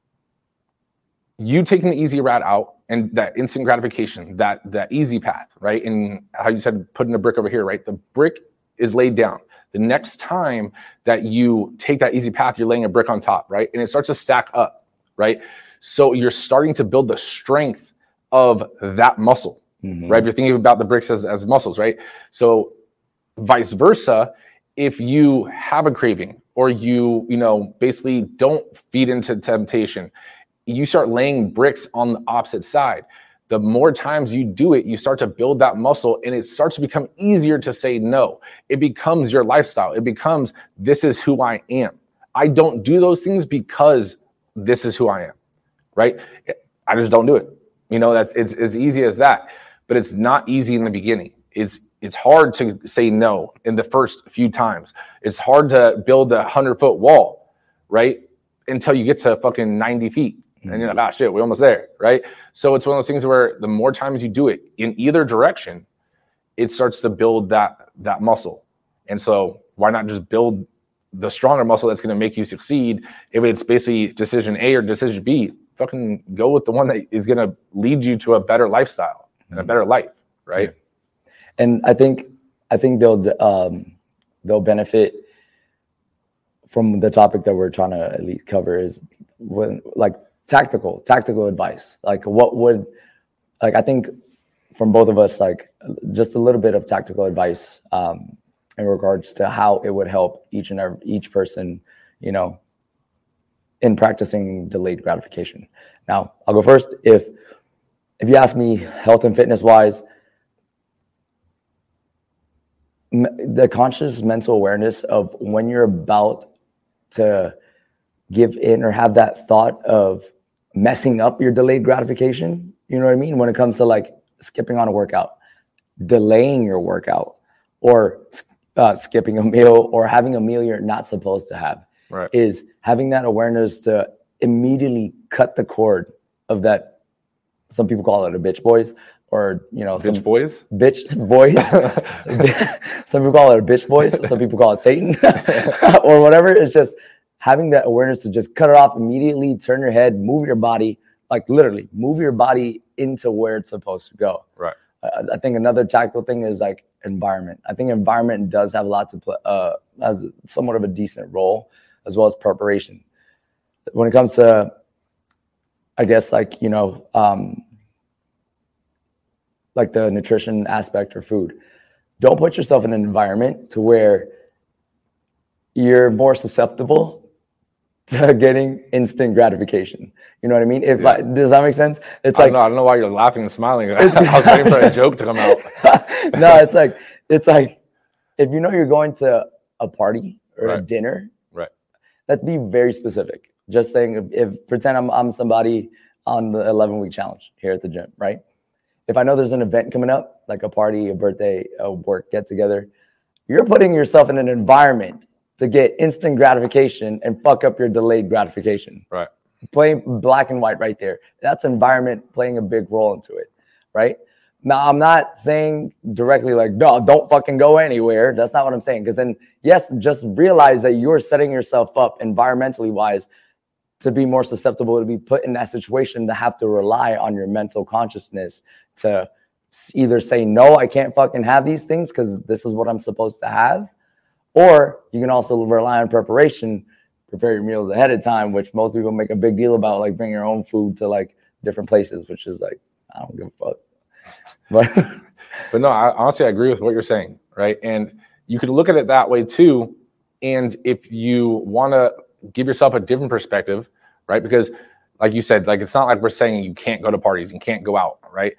you taking the easy route out and that instant gratification, that that easy path, right? And how you said putting a brick over here, right? The brick is laid down. The next time that you take that easy path, you're laying a brick on top, right? And it starts to stack up, right? So you're starting to build the strength of that muscle, mm-hmm. right? If you're thinking about the bricks as, as muscles, right? So vice versa, if you have a craving or you, you know, basically don't feed into temptation, you start laying bricks on the opposite side. The more times you do it, you start to build that muscle and it starts to become easier to say no. It becomes your lifestyle. It becomes, this is who I am. I don't do those things because this is who I am, right? I just don't do it. You know, that's it's as easy as that. But it's not easy in the beginning. It's it's hard to say no in the first few times. It's hard to build a hundred foot wall, right? Until you get to fucking ninety feet. Mm-hmm. And you're like, ah, shit, we're almost there, right? So it's one of those things where the more times you do it in either direction, it starts to build that that muscle. And so why not just build the stronger muscle that's going to make you succeed? If it's basically decision A or decision B, fucking go with the one that is going to lead you to a better lifestyle and a better life, right? Yeah. And I think I think they'll um, they'll benefit from the topic that we're trying to at least cover is when like tactical tactical advice. Like what would like I think from both of us, like just a little bit of tactical advice um, in regards to how it would help each and every each person, you know, in practicing delayed gratification. Now, I'll go first. If if you ask me health and fitness wise, m- the conscious mental awareness of when you're about to give in or have that thought of messing up your delayed gratification, you know what I mean? When it comes to like skipping on a workout, delaying your workout, or uh, skipping a meal, or having a meal you're not supposed to have, right, is having that awareness to immediately cut the cord of that. Some people call it a bitch voice, or you know, bitch some boys, bitch voice. Some people call it a bitch voice. Some people call it Satan, or whatever. It's just having that awareness to just cut it off immediately. Turn your head, move your body, like literally move your body into where it's supposed to go. Right. Uh, I think another tactical thing is like environment. I think environment does have a lot to play, uh, as somewhat of a decent role, as well as preparation. When it comes to, I guess, like, you know, um, like the nutrition aspect or food, don't put yourself in an environment to where you're more susceptible to getting instant gratification. You know what I mean? If yeah. I, does that make sense? It's I like, don't know, I don't know why you're laughing and smiling. I was waiting for a joke to come out. No, it's like, it's like, if you know you're going to a party or right. a dinner, right? Let's be very specific. Just saying, if, if pretend I'm I'm somebody on the eleven week challenge here at the gym, right? If I know there's an event coming up, like a party, a birthday, a work get together, you're putting yourself in an environment to get instant gratification and fuck up your delayed gratification. Right. Plain black and white right there. That's environment playing a big role into it, right? Now, I'm not saying directly like, no, don't fucking go anywhere. That's not what I'm saying. Because then, yes, just realize that you're setting yourself up environmentally wise to be more susceptible to be put in that situation to have to rely on your mental consciousness to either say, no, I can't fucking have these things because this is what I'm supposed to have. Or you can also rely on preparation, prepare your meals ahead of time, which most people make a big deal about, like bring your own food to like different places, which is like, I don't give a fuck. But but no, I, honestly, I agree with what you're saying, right? And you could look at it that way too. And if you want to give yourself a different perspective, right? Because like you said, like it's not like we're saying you can't go to parties and can't go out, right?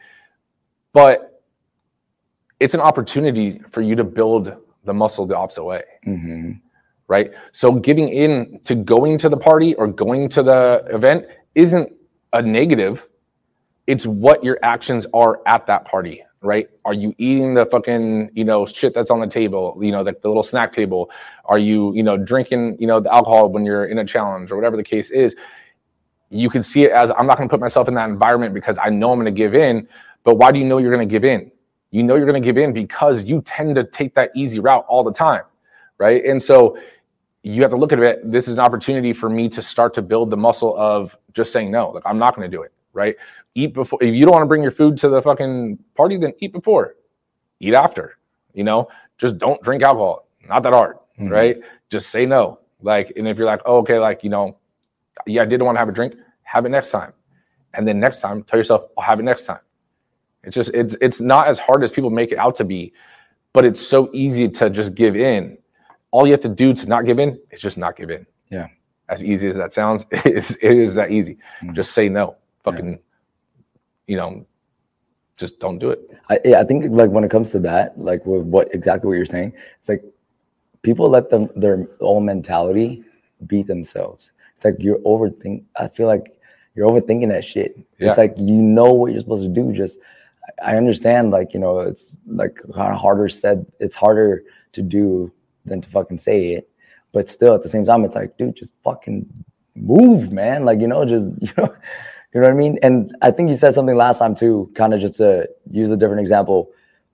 But it's an opportunity for you to build the muscle the opposite way, mm-hmm. right? So giving in to going to the party or going to the event isn't a negative. It's what your actions are at that party, right? Are you eating the fucking, you know, shit that's on the table, you know, the, the little snack table? Are you, you know, drinking, you know, the alcohol when you're in a challenge or whatever the case is? You can see it as, I'm not going to put myself in that environment because I know I'm going to give in. But why do you know you're going to give in? You know you're going to give in because you tend to take that easy route all the time, right? And so you have to look at it. This is an opportunity for me to start to build the muscle of just saying no. Like, I'm not going to do it, right? Eat before. If you don't want to bring your food to the fucking party, then eat before, eat after. You know, just don't drink alcohol. Not that hard, mm-hmm. right? Just say no. Like, and if you're like, oh, okay, like, you know, yeah, I didn't want to have a drink. Have it next time, and then next time, tell yourself, I'll have it next time. It's just, it's it's not as hard as people make it out to be, but it's so easy to just give in. All you have to do to not give in is just not give in. Yeah. As easy as that sounds, it is, it is that easy. Mm-hmm. Just say no. Fucking, yeah. you know, just don't do it. I, yeah, I think like when it comes to that, like with what exactly what you're saying, it's like people let them their own mentality beat themselves. It's like you're overthink. I feel like you're overthinking that shit. Yeah. It's like, you know what you're supposed to do. Just, I understand, like, you know, it's like kind of harder said, it's harder to do than to fucking say it. But still, at the same time, it's like, dude, just fucking move, man. Like, you know, just, you know, you know what I mean? And I think you said something last time too, kind of just to use a different example.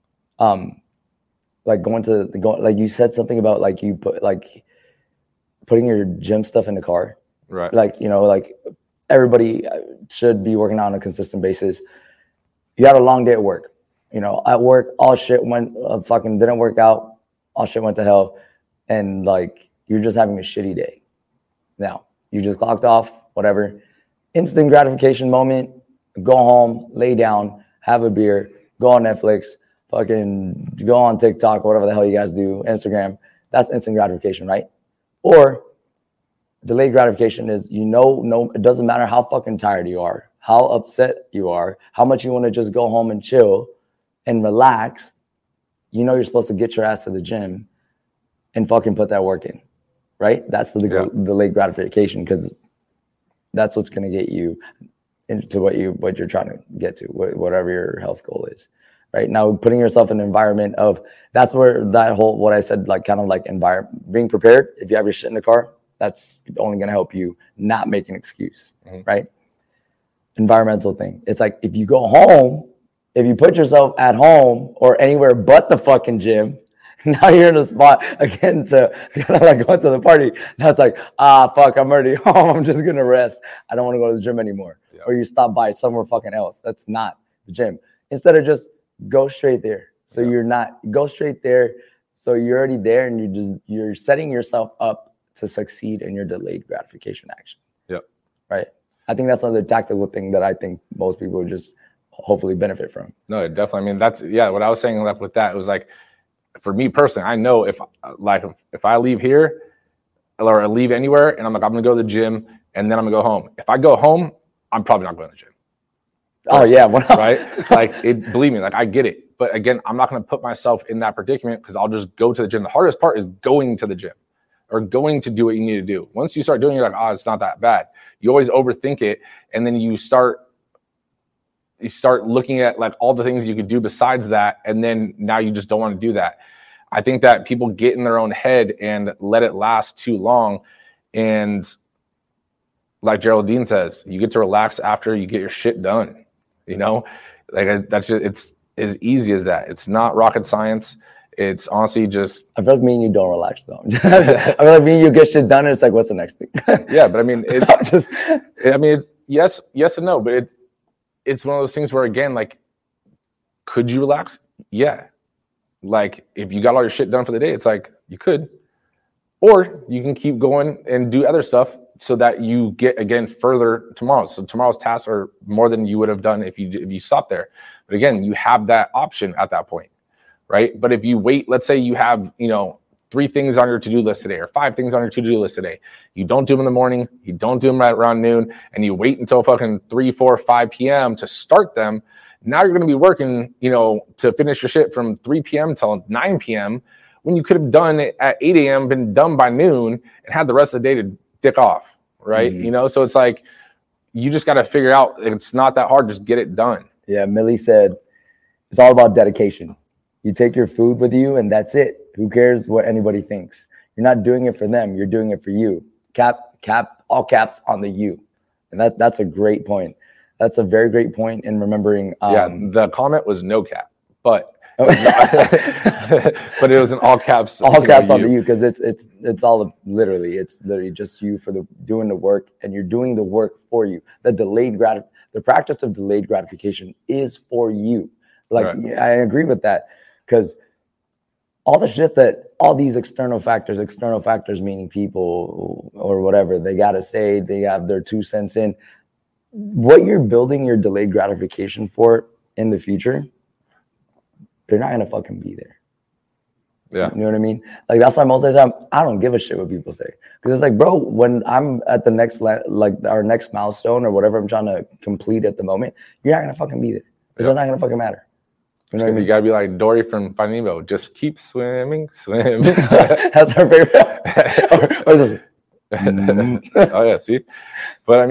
Um, like going to the, go, like you said something about like you put like putting your gym stuff in the car. Right. Like, you know, like everybody should be working out on a consistent basis. You had a long day at work, you know, at work, all shit went uh, fucking didn't work out. All shit went to hell. And like, you're just having a shitty day. Now you just clocked off, whatever. Instant gratification moment, go home, lay down, have a beer, go on Netflix, fucking go on TikTok, whatever the hell you guys do, Instagram. That's instant gratification, right? Or delayed gratification is, you know, no, it doesn't matter how fucking tired you are, how upset you are, how much you want to just go home and chill and relax. You know, you're supposed to get your ass to the gym and fucking put that work in, right? That's the yeah. delayed gratification, because that's what's going to get you into what you what you're trying to get to, whatever your health goal is. Right now, putting yourself in an environment of, that's where that whole, what I said, like kind of like environment, being prepared. If you have your shit in the car, that's only going to help you not make an excuse, mm-hmm. right? Environmental thing. It's like, if you go home, if you put yourself at home or anywhere but the fucking gym, now you're in a spot again to kind of like going to the party. Now it's like, ah, fuck, I'm already home. I'm just going to rest. I don't want to go to the gym anymore. Yeah. Or you stop by somewhere fucking else. That's not the gym. Instead of just go straight there. So yeah. you're not, go straight there. So you're already there, and you're just, you're setting yourself up to succeed in your delayed gratification action. Yep. Right. I think that's another tactical thing that I think most people just hopefully benefit from. No, definitely. I mean, that's, yeah, what I was saying with that, it was like, for me personally, I know if like if I leave here or I leave anywhere and I'm like, I'm gonna go to the gym and then I'm gonna go home. If I go home, I'm probably not going to the gym. Oh yeah, right. Like, it, believe me, like I get it. But again, I'm not gonna put myself in that predicament, because I'll just go to the gym. The hardest part is going to the gym or going to do what you need to do. Once you start doing it, you're like, oh, it's not that bad. You always overthink it, and then you start you start looking at like all the things you could do besides that. And then now you just don't want to do that. I think that people get in their own head and let it last too long. And like Geraldine says, you get to relax after you get your shit done, you know, like that's just, it's as easy as that. It's not rocket science. It's honestly just, I feel like me and you don't relax though. I feel like me and you get shit done and it's like, what's the next thing? Yeah. But I mean, it just, I mean, it, yes, yes and no, but it, it's one of those things where, again, like, could you relax? Yeah. Like, if you got all your shit done for the day, it's like, you could. Or you can keep going and do other stuff so that you get, again, further tomorrow. So tomorrow's tasks are more than you would have done if you if you stopped there. But again, you have that option at that point, right? But if you wait, let's say you have, you know, three things on your to-do list today or five things on your to-do list today. You don't do them in the morning, you don't do them right around noon, and you wait until fucking three, four, five p.m. to start them. Now you're going to be working, you know, to finish your shit from three p.m. till nine p.m. when you could have done it at eight a.m., been done by noon, and had the rest of the day to dick off, right? Mm-hmm. You know, so it's like, you just got to figure out, it's not that hard, just get it done. Yeah, Millie said, it's all about dedication. You take your food with you and that's it. Who cares what anybody thinks? You're not doing it for them. You're doing it for you. Cap, cap, all caps on the you. And that that's a great point. That's a very great point in remembering. Um, yeah, the comment was no cap, but but it was in all caps. All caps on the you, because it's it's it's all literally it's literally just you for the doing the work, and you're doing the work for you. The delayed grat the practice of delayed gratification is for you. Like right. I agree with that, because all the shit that all these external factors, external factors meaning people or whatever, they got to say, they have their two cents in. What you're building your delayed gratification for in the future, they're not going to fucking be there. Yeah. You know what I mean? Like, that's why most of the time, I don't give a shit what people say. Because it's like, bro, when I'm at the next, like our next milestone or whatever I'm trying to complete at the moment, you're not going to fucking be there. Because yeah. It's not going to fucking matter. You know what I mean? You gotta be like Dory from Finding Nemo. Just keep swimming, swim. That's our favorite. or, or just, mm. Oh yeah, see. But I mean,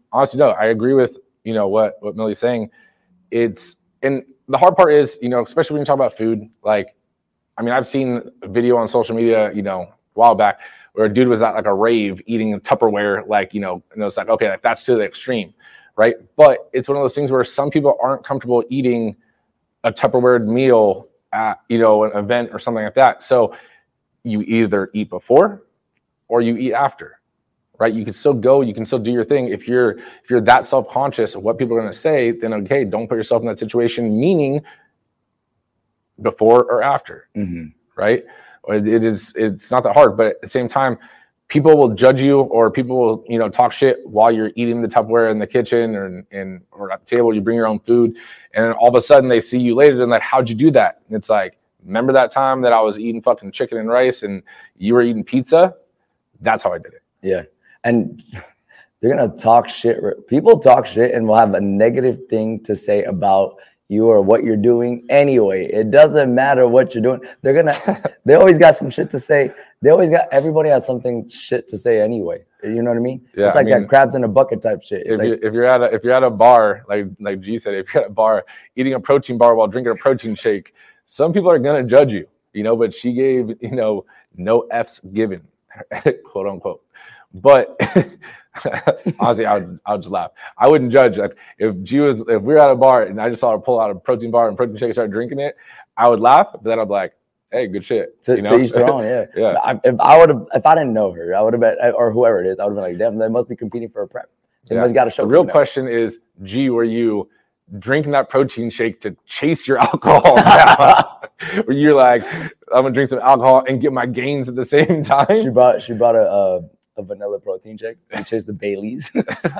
honestly, no, I agree with, you know, what, what Millie's saying. It's, and the hard part is, you know, especially when you talk about food, like, I mean, I've seen a video on social media, you know, a while back where a dude was at like a rave eating Tupperware, like, you know, and it was like, okay, like that's to the extreme, right? But it's one of those things where some people aren't comfortable eating a Tupperware meal at, you know, an event or something like that. So you either eat before or you eat after, right? You can still go, you can still do your thing. If you're if you're that self-conscious of what people are going to say, then okay, don't put yourself in that situation, meaning before or after, mm-hmm. right? It is, it's not that hard, but at the same time, people will judge you, or people will, you know, talk shit while you're eating the Tupperware in the kitchen or in, or at the table. You bring your own food, and then all of a sudden they see you later and like, how'd you do that? And it's like, remember that time that I was eating fucking chicken and rice and you were eating pizza? That's how I did it. Yeah, and they're gonna talk shit. People talk shit and will have a negative thing to say about you or what you're doing anyway. It doesn't matter what you're doing. They're gonna, they always got some shit to say. They always got, everybody has something shit to say anyway. You know what I mean? Yeah, it's like I mean, that crabs in a bucket type shit. It's if, like, you, if you're at a if you're at a bar, like like G said, if you're at a bar eating a protein bar while drinking a protein shake, some people are gonna judge you, you know. But she gave, you know, no F's given, quote unquote. But honestly, I would I would just laugh. I wouldn't judge. Like if G was, if we were at a bar and I just saw her pull out a protein bar and protein shake and start drinking it, I would laugh. But then I'd be like, hey, good shit. To, you know? to each their own, yeah. yeah. I, if I would have, if I didn't know her, I would have been, or whoever it is, I would have been like, damn, they must be competing for a prep. They yeah. must got to show. The real question is, G, were you drinking that protein shake to chase your alcohol down? Where you're like, I'm gonna drink some alcohol and get my gains at the same time? She brought, she brought a, a, a vanilla protein shake. She chased the Baileys.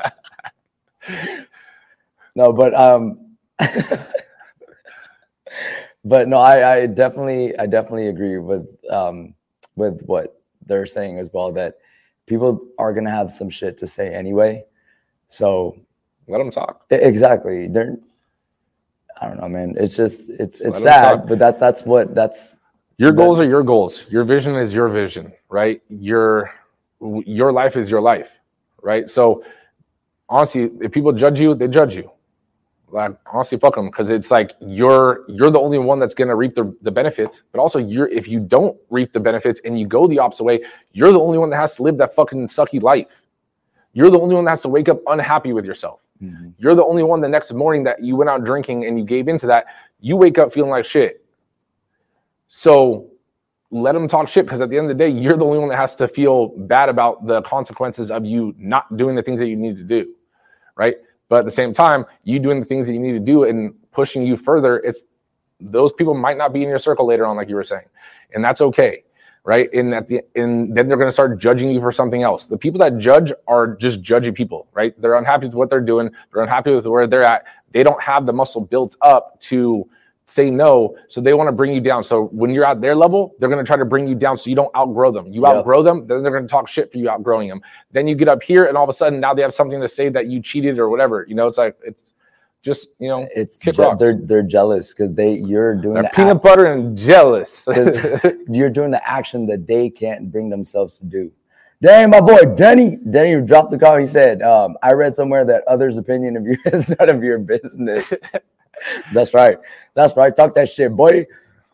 No, but um. But no, I, I definitely, I definitely agree with, um, with what they're saying as well. That people are gonna have some shit to say anyway, so let them talk. Exactly. They're, I don't know, man. It's just, it's, it's sad, but that, that's what, that's. Your goals are your goals. Your vision is your vision, right? Your, your life is your life, right? So honestly, if people judge you, they judge you. Like honestly, fuck them, because it's like you're you're the only one that's gonna reap the, the benefits. But also, you're if you don't reap the benefits and you go the opposite way, you're the only one that has to live that fucking sucky life. You're the only one that has to wake up unhappy with yourself. Mm-hmm. You're the only one the next morning that you went out drinking and you gave into that, you wake up feeling like shit. So let them talk shit, because at the end of the day, you're the only one that has to feel bad about the consequences of you not doing the things that you need to do, right? But at the same time, you doing the things that you need to do and pushing you further, it's those people might not be in your circle later on, like you were saying, and that's okay, right? And at the and then they're going to start judging you for something else. The people that judge are just judgy people, right? They're unhappy with what they're doing. They're unhappy with where they're at. They don't have the muscle built up to say no, so they want to bring you down. So when you're at their level, they're going to try to bring you down so you don't outgrow them. You yep. outgrow them, then they're going to talk shit for you outgrowing them. Then you get up here, and all of a sudden now they have something to say that you cheated or whatever. You know, it's like it's just, you know, it's je- they're they're jealous because they you're doing they're the peanut act- butter and jealous. You're doing the action that they can't bring themselves to do. Dang, my boy Denny. Denny dropped the call. He said, um, "I read somewhere that others' opinion of you is none of your business." That's right. That's right. Talk that shit, boy.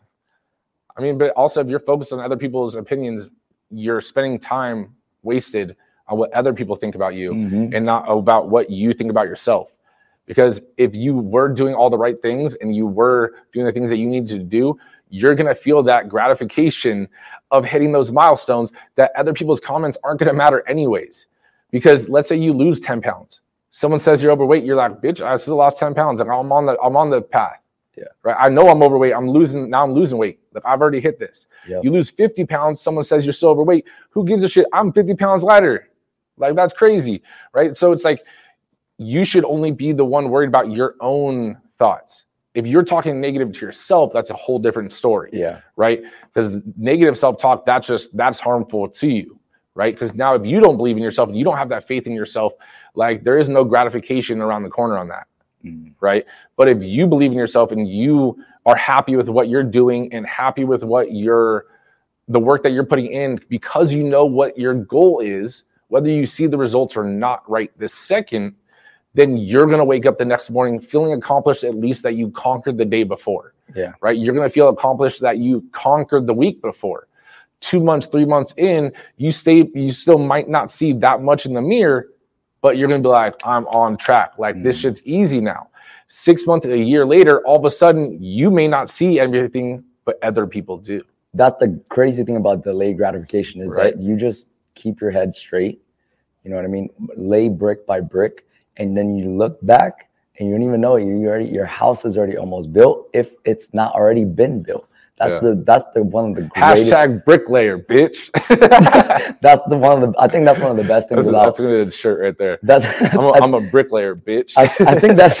I mean, but also if you're focused on other people's opinions, you're spending time wasted on what other people think about you mm-hmm. and not about what you think about yourself. Because if you were doing all the right things and you were doing the things that you needed to do, you're going to feel that gratification of hitting those milestones that other people's comments aren't going to matter anyways. Because let's say you lose ten pounds. Someone says you're overweight, you're like, bitch, I still lost ten pounds. Like I'm on the I'm on the path. Yeah. Right. I know I'm overweight. I'm losing now I'm losing weight. Like I've already hit this. Yep. You lose fifty pounds, someone says you're still overweight. Who gives a shit? I'm fifty pounds lighter. Like that's crazy. Right. So it's like you should only be the one worried about your own thoughts. If you're talking negative to yourself, that's a whole different story. Yeah. Right. Because negative self-talk, that's just that's harmful to you. Right. Because now if you don't believe in yourself and you don't have that faith in yourself, like there is no gratification around the corner on that. Mm. Right. But if you believe in yourself and you are happy with what you're doing and happy with what you're the work that you're putting in, because you know what your goal is, whether you see the results or not right this second, then you're going to wake up the next morning feeling accomplished, at least that you conquered the day before. Yeah. Right. You're going to feel accomplished that you conquered the week before. Two months, three months in, you stay, you still might not see that much in the mirror, but you're going to be like, I'm on track. Like mm. this shit's easy now. Six months, a year later, all of a sudden you may not see everything, but other people do. That's the crazy thing about delayed gratification is right. that you just keep your head straight. You know what I mean? Lay brick by brick. And then you look back and you don't even know it. You already, your house is already almost built if it's not already been built. That's yeah. the that's the one of the greatest. Hashtag bricklayer, bitch. That's the one of the. I think that's one of the best things that's about. That's a good shirt right there. That's. that's I'm, a, I, I'm a bricklayer, bitch. I, I think that's.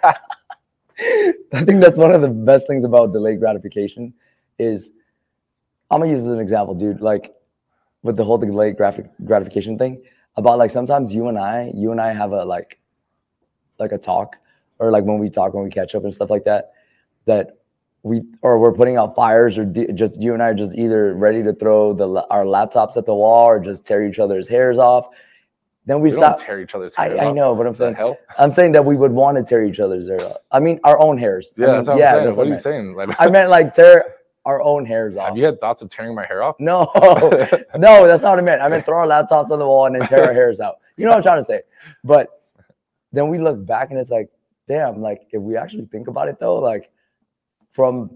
I think that's one of the best things about delayed gratification is. I'm gonna use as an example, dude. Like with the whole delayed graphic gratification thing, about like sometimes you and I, you and I have a like, like a talk, or like when we talk, when we catch up and stuff like that, that. We or we're putting out fires, or d- just you and I are just either ready to throw the our laptops at the wall, or just tear each other's hairs off. Then we, we stop. Don't tear each other's hair I, off. I know, but I'm saying, hell? I'm saying that we would want to tear each other's hair off. I mean, our own hairs. Yeah, I mean, that's what yeah, I'm saying. that's What what are you saying? Like, I meant like tear our own hairs off. Have you had thoughts of tearing my hair off? No, no, that's not what I meant. I meant throw our laptops on the wall and then tear our hairs out. You know what I'm trying to say? But then we look back and it's like, damn, like if we actually think about it though, like from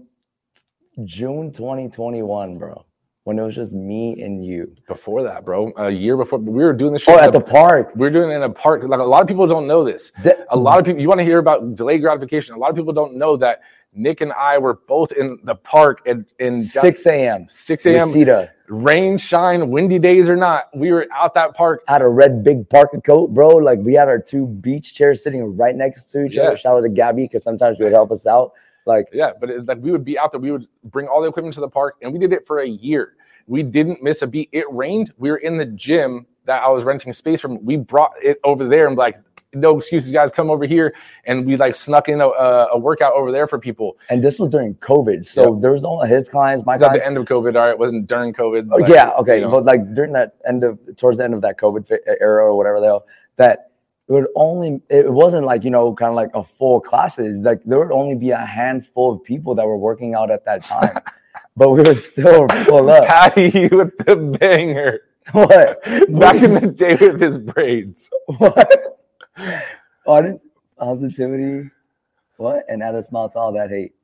June twenty twenty-one, bro, when it was just me and you. Before that, bro, a year before, we were doing this shit. Oh, at the, the park. We were doing it in a park. Like a lot of people don't know this. The, a lot of people, you want to hear about delayed gratification. A lot of people don't know that Nick and I were both in the park at in six a.m. six a.m. Rain, shine, windy days or not, we were out that park. Had a red big parka coat, bro. Like we had our two beach chairs sitting right next to each yeah. other. Shout out to Gabby because sometimes she would help us out. Like yeah, but it, like we would be out there, we would bring all the equipment to the park, and we did it for a year. We didn't miss a beat. It rained. We were in the gym that I was renting space from. We brought it over there and like, no excuses, guys, come over here. And we like snuck in a, a workout over there for people. And this was during COVID, so yep. there was no his clients, my it was clients. At the end of COVID, all right, it wasn't during COVID. Oh, like, yeah, okay, you know. But like during that end of towards the end of that COVID era or whatever the hell, that. It would only, it wasn't like, you know, kind of like a full classes. Like there would only be a handful of people that were working out at that time, but we would still pull up. Patty with the banger. What? Back in the day with his braids. What? Honest, positivity. What? And add a smile to all that hate.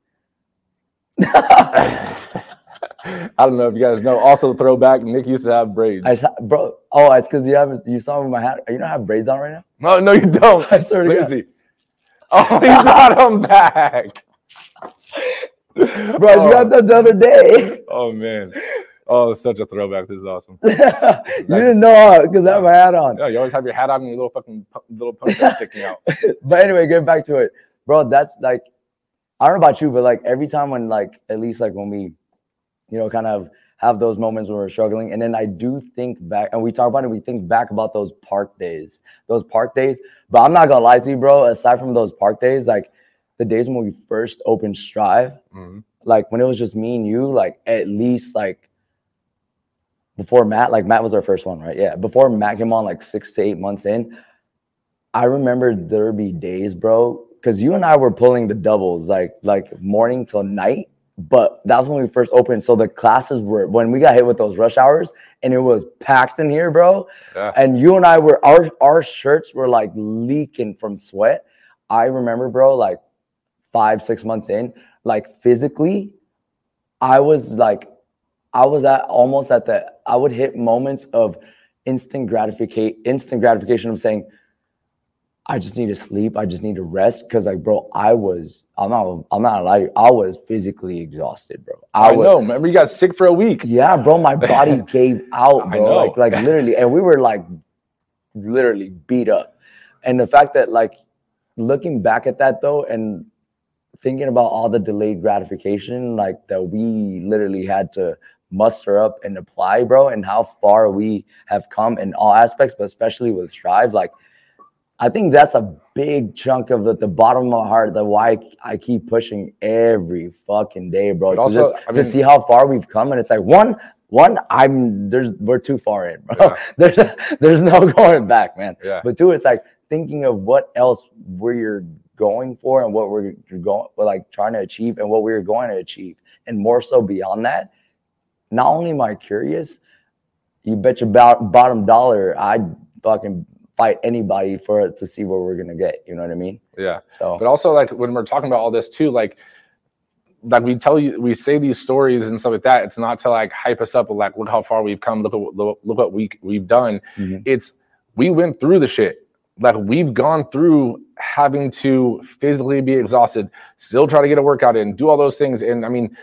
I don't know if you guys know. Also, throwback. Nick used to have braids. I saw, bro. Oh, it's because you haven't. You saw me with my hat. You don't have braids on right now. No, no, you don't. I swear to God. Oh, he got them back, bro. Oh. You got them the other day. Oh man. Oh, such a throwback. This is awesome. You didn't know because I have my hat on. Yeah, you always have your hat on and your little fucking little ponytail sticking out. But anyway, getting back to it, bro. That's like, I don't know about you, but like every time when like at least like when we. You know, kind of have those moments when we're struggling. And then I do think back, and we talk about it, we think back about those park days, those park days. But I'm not going to lie to you, bro. Aside from those park days, like the days when we first opened Strive, mm-hmm. like when it was just me and you, like at least like before Matt, like Matt was our first one, right? Yeah. Before Matt came on like six to eight months in, I remember there would be days, bro, because you and I were pulling the doubles, like like morning till night. But that's when we first opened. So the classes were when we got hit with those rush hours and it was packed in here, bro. Yeah. And you and I were our our shirts were like leaking from sweat. I remember, bro, like five, six months in, like physically, I was like, I was at almost at the I would hit moments of instant gratification, instant gratification of saying, I just need to sleep. I just need to rest. Cause like, bro, I was, I'm not, I'm not lying. I was physically exhausted, bro. I, I was, know. Remember you got sick for a week. Yeah, bro. My body gave out, bro. I know. Like, like literally. And we were like literally beat up. And the fact that like looking back at that though, and thinking about all the delayed gratification, like that we literally had to muster up and apply, bro, and how far we have come in all aspects, but especially with Strive, like, I think that's a big chunk of the, the bottom of my heart, that why I keep pushing every fucking day, bro. To, also, just, I to mean, see how far we've come. And it's like, one, one, I'm there's we're too far in, bro. Yeah. there's there's no going back, man. Yeah. But two, it's like, thinking of what else we're going for and what we're going, we're like trying to achieve and what we're going to achieve. And more so beyond that, not only am I curious, you bet your about bottom dollar, I'd fucking fight anybody for it to see what we're gonna get. You know what I mean? Yeah. So, but also like when we're talking about all this too, like, like we tell you, we say these stories and stuff like that. It's not to like hype us up, like look how far we've come, look at look, look what we we've done. mm-hmm. It's we went through the shit. Like we've gone through having to physically be exhausted, still try to get a workout in, do all those things. And I mean,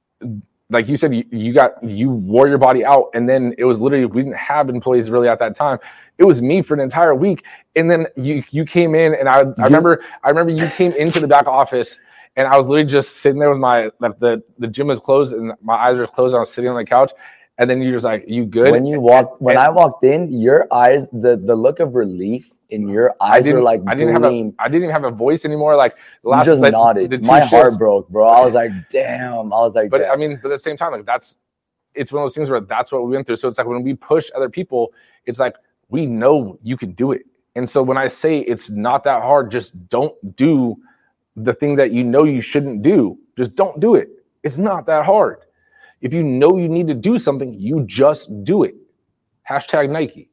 like you said, you, you got, you wore your body out. And then it was literally, we didn't have employees really at that time. It was me for an entire week. And then you, you came in and I, I remember, I remember you came into the back office and I was literally just sitting there with my, like the, the gym was closed and my eyes were closed. I was sitting on the couch. And then you're just like, you good? When you walked, when and, I walked in, your eyes, the, the look of relief in your eyes were like, I didn't have a, I didn't even have a voice anymore. Like the last, you just like, nodded. The My shifts, heart broke, bro. I was like, damn. I was like, but damn. I mean, but at the same time, like that's, it's one of those things where that's what we went through. So it's like when we push other people, it's like, we know you can do it. And so when I say it's not that hard, just don't do the thing that you know you shouldn't do. Just don't do it. It's not that hard. If you know you need to do something, you just do it. Hashtag Nike.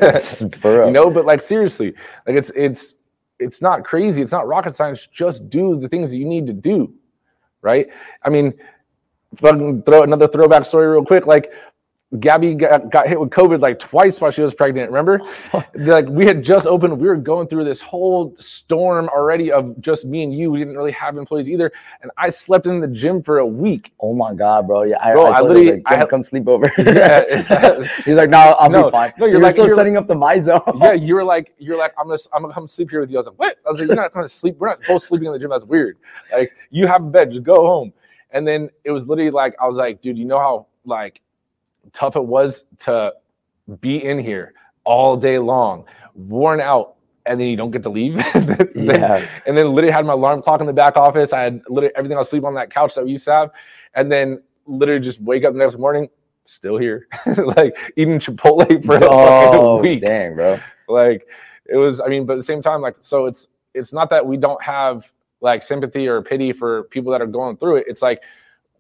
For real. You know, but like seriously, like it's it's it's not crazy. It's not rocket science. Just do the things that you need to do, right? I mean, fucking throw another throwback story real quick. Like Gabby got, got hit with COVID like twice while she was pregnant. Remember? Like we had just opened. We were going through this whole storm already of just me and you. We didn't really have employees either. And I slept in the gym for a week. Oh my God, bro. Yeah, I, bro, I, I literally like, I had, come sleep over. Yeah. He's like, no, I'll no, be fine. No, you're, you're like still you're setting like, up the my zone. Yeah, you were like, you're like, I'm gonna, I'm gonna come sleep here with you. I was like, what? I was like, you're not gonna sleep. We're not both sleeping in the gym. That's weird. Like, you have a bed, just go home. And then it was literally like, I was like, dude, you know how like tough it was to be in here all day long, worn out, and then you don't get to leave. then, yeah. And then literally had my alarm clock in the back office. I had literally everything. I'll sleep on that couch that we used to have, and then literally just wake up the next morning, still here, like eating Chipotle for oh, a week. Dang, bro. Like it was. I mean, but at the same time, like so, it's it's not that we don't have like sympathy or pity for people that are going through it. It's like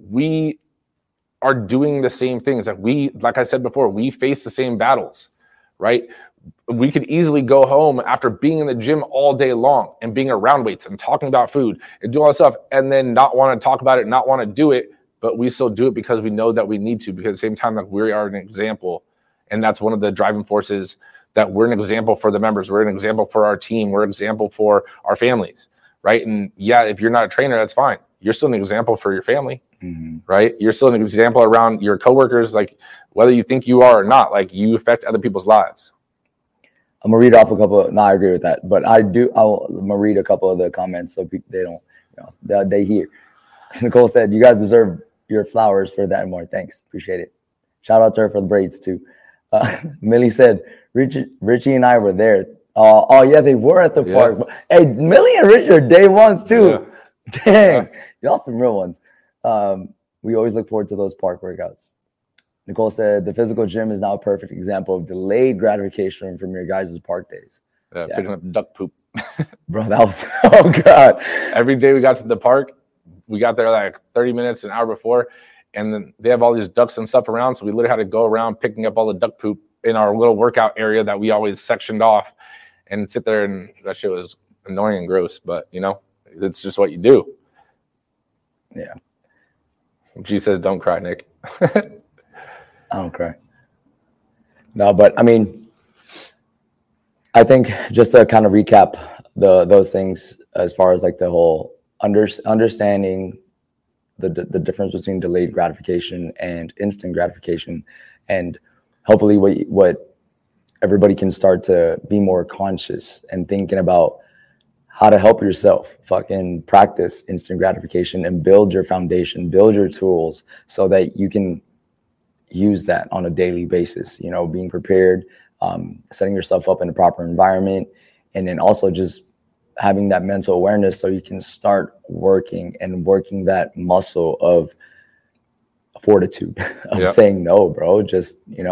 we are doing the same things. Like we, like I said before, we face the same battles, right? We could easily go home after being in the gym all day long and being around weights and talking about food and doing all that stuff and then not want to talk about it, not want to do it, but we still do it because we know that we need to, because at the same time, like we are an example. And that's one of the driving forces, that we're an example for the members. We're an example for our team. We're an example for our families, right? And yeah, if you're not a trainer, that's fine. You're still an example for your family. Mm-hmm. Right? You're still an example around your coworkers, like whether you think you are or not, like you affect other people's lives. I'm gonna read off a couple of, no, I agree with that, but I do, I'll, I'm gonna read a couple of the comments so people, they don't, you know, they, they hear. Nicole said, you guys deserve your flowers for that and more. Thanks. Appreciate it. Shout out to her for the braids too. Uh, Millie said, Richie, Richie and I were there. Uh, oh yeah, they were at the yeah. park. Hey, Millie and Richie are day ones too. Yeah. Dang, yeah. Y'all some real ones. Um, we always look forward to those park workouts. Nicole said the physical gym is now a perfect example of delayed gratification from your guys' park days. Yeah, yeah. Picking up duck poop. Bro, that was, oh God. Every day we got to the park, we got there like thirty minutes, an hour before, and then they have all these ducks and stuff around. So we literally had to go around picking up all the duck poop in our little workout area that we always sectioned off and sit there. And that shit was annoying and gross, but you know, it's just what you do. Yeah. G says, don't cry, Nick. I don't cry. No, but I mean, I think just to kind of recap the those things as far as like the whole under, understanding the, the the difference between delayed gratification and instant gratification, and hopefully what what everybody can start to be more conscious and thinking about how to help yourself fucking practice instant gratification and build your foundation, build your tools so that you can use that on a daily basis, you know, being prepared, um, setting yourself up in a proper environment, and then also just having that mental awareness so you can start working and working that muscle of fortitude of yep. saying no, bro. Just, you know,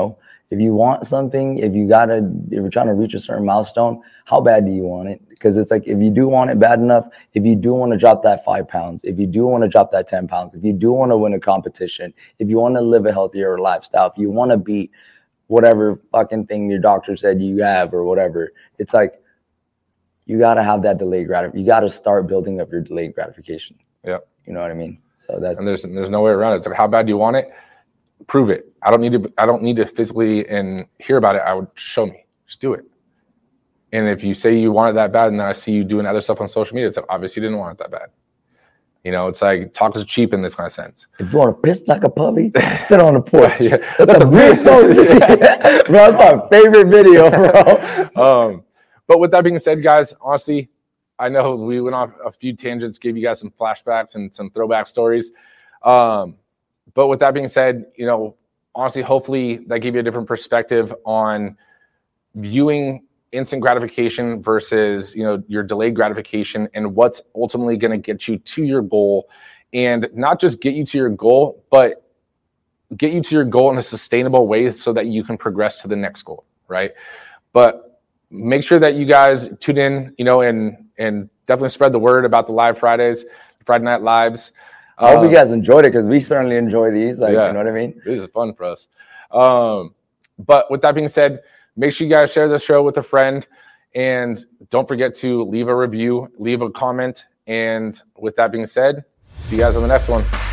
If you want something, if you gotta, if you're trying to reach a certain milestone, how bad do you want it? Because it's like, if you do want it bad enough, if you do want to drop that five pounds, if you do want to drop that ten pounds, if you do want to win a competition, if you want to live a healthier lifestyle, if you want to beat whatever fucking thing your doctor said you have or whatever, it's like, you got to have that delayed gratification. You got to start building up your delayed gratification. Yeah. You know what I mean? So that's, and there's, there's no way around it. It's like, how bad do you want it? Prove it. I don't need to, I don't need to physically and hear about it. I would show me, just do it. And if you say you want it that bad, and then I see you doing other stuff on social media, it's like, obviously you didn't want it that bad. You know, it's like, talk is cheap in this kind of sense. If you want to piss like a puppy, sit on the porch. Yeah. That's a big bro, that's my favorite video, bro. um, but with that being said, guys, honestly, I know we went off a few tangents, gave you guys some flashbacks and some throwback stories. Um, But with that being said, you know, honestly, hopefully that gave you a different perspective on viewing instant gratification versus, you know, your delayed gratification and what's ultimately going to get you to your goal, and not just get you to your goal, but get you to your goal in a sustainable way so that you can progress to the next goal, right? But make sure that you guys tune in, you know, and, and definitely spread the word about the live Fridays, Friday Night Lives. I hope um, you guys enjoyed it, because we certainly enjoy these. Like, yeah, you know what I mean? These are fun for us. Um, but with that being said, make sure you guys share the show with a friend, and don't forget to leave a review, leave a comment. And with that being said, see you guys on the next one.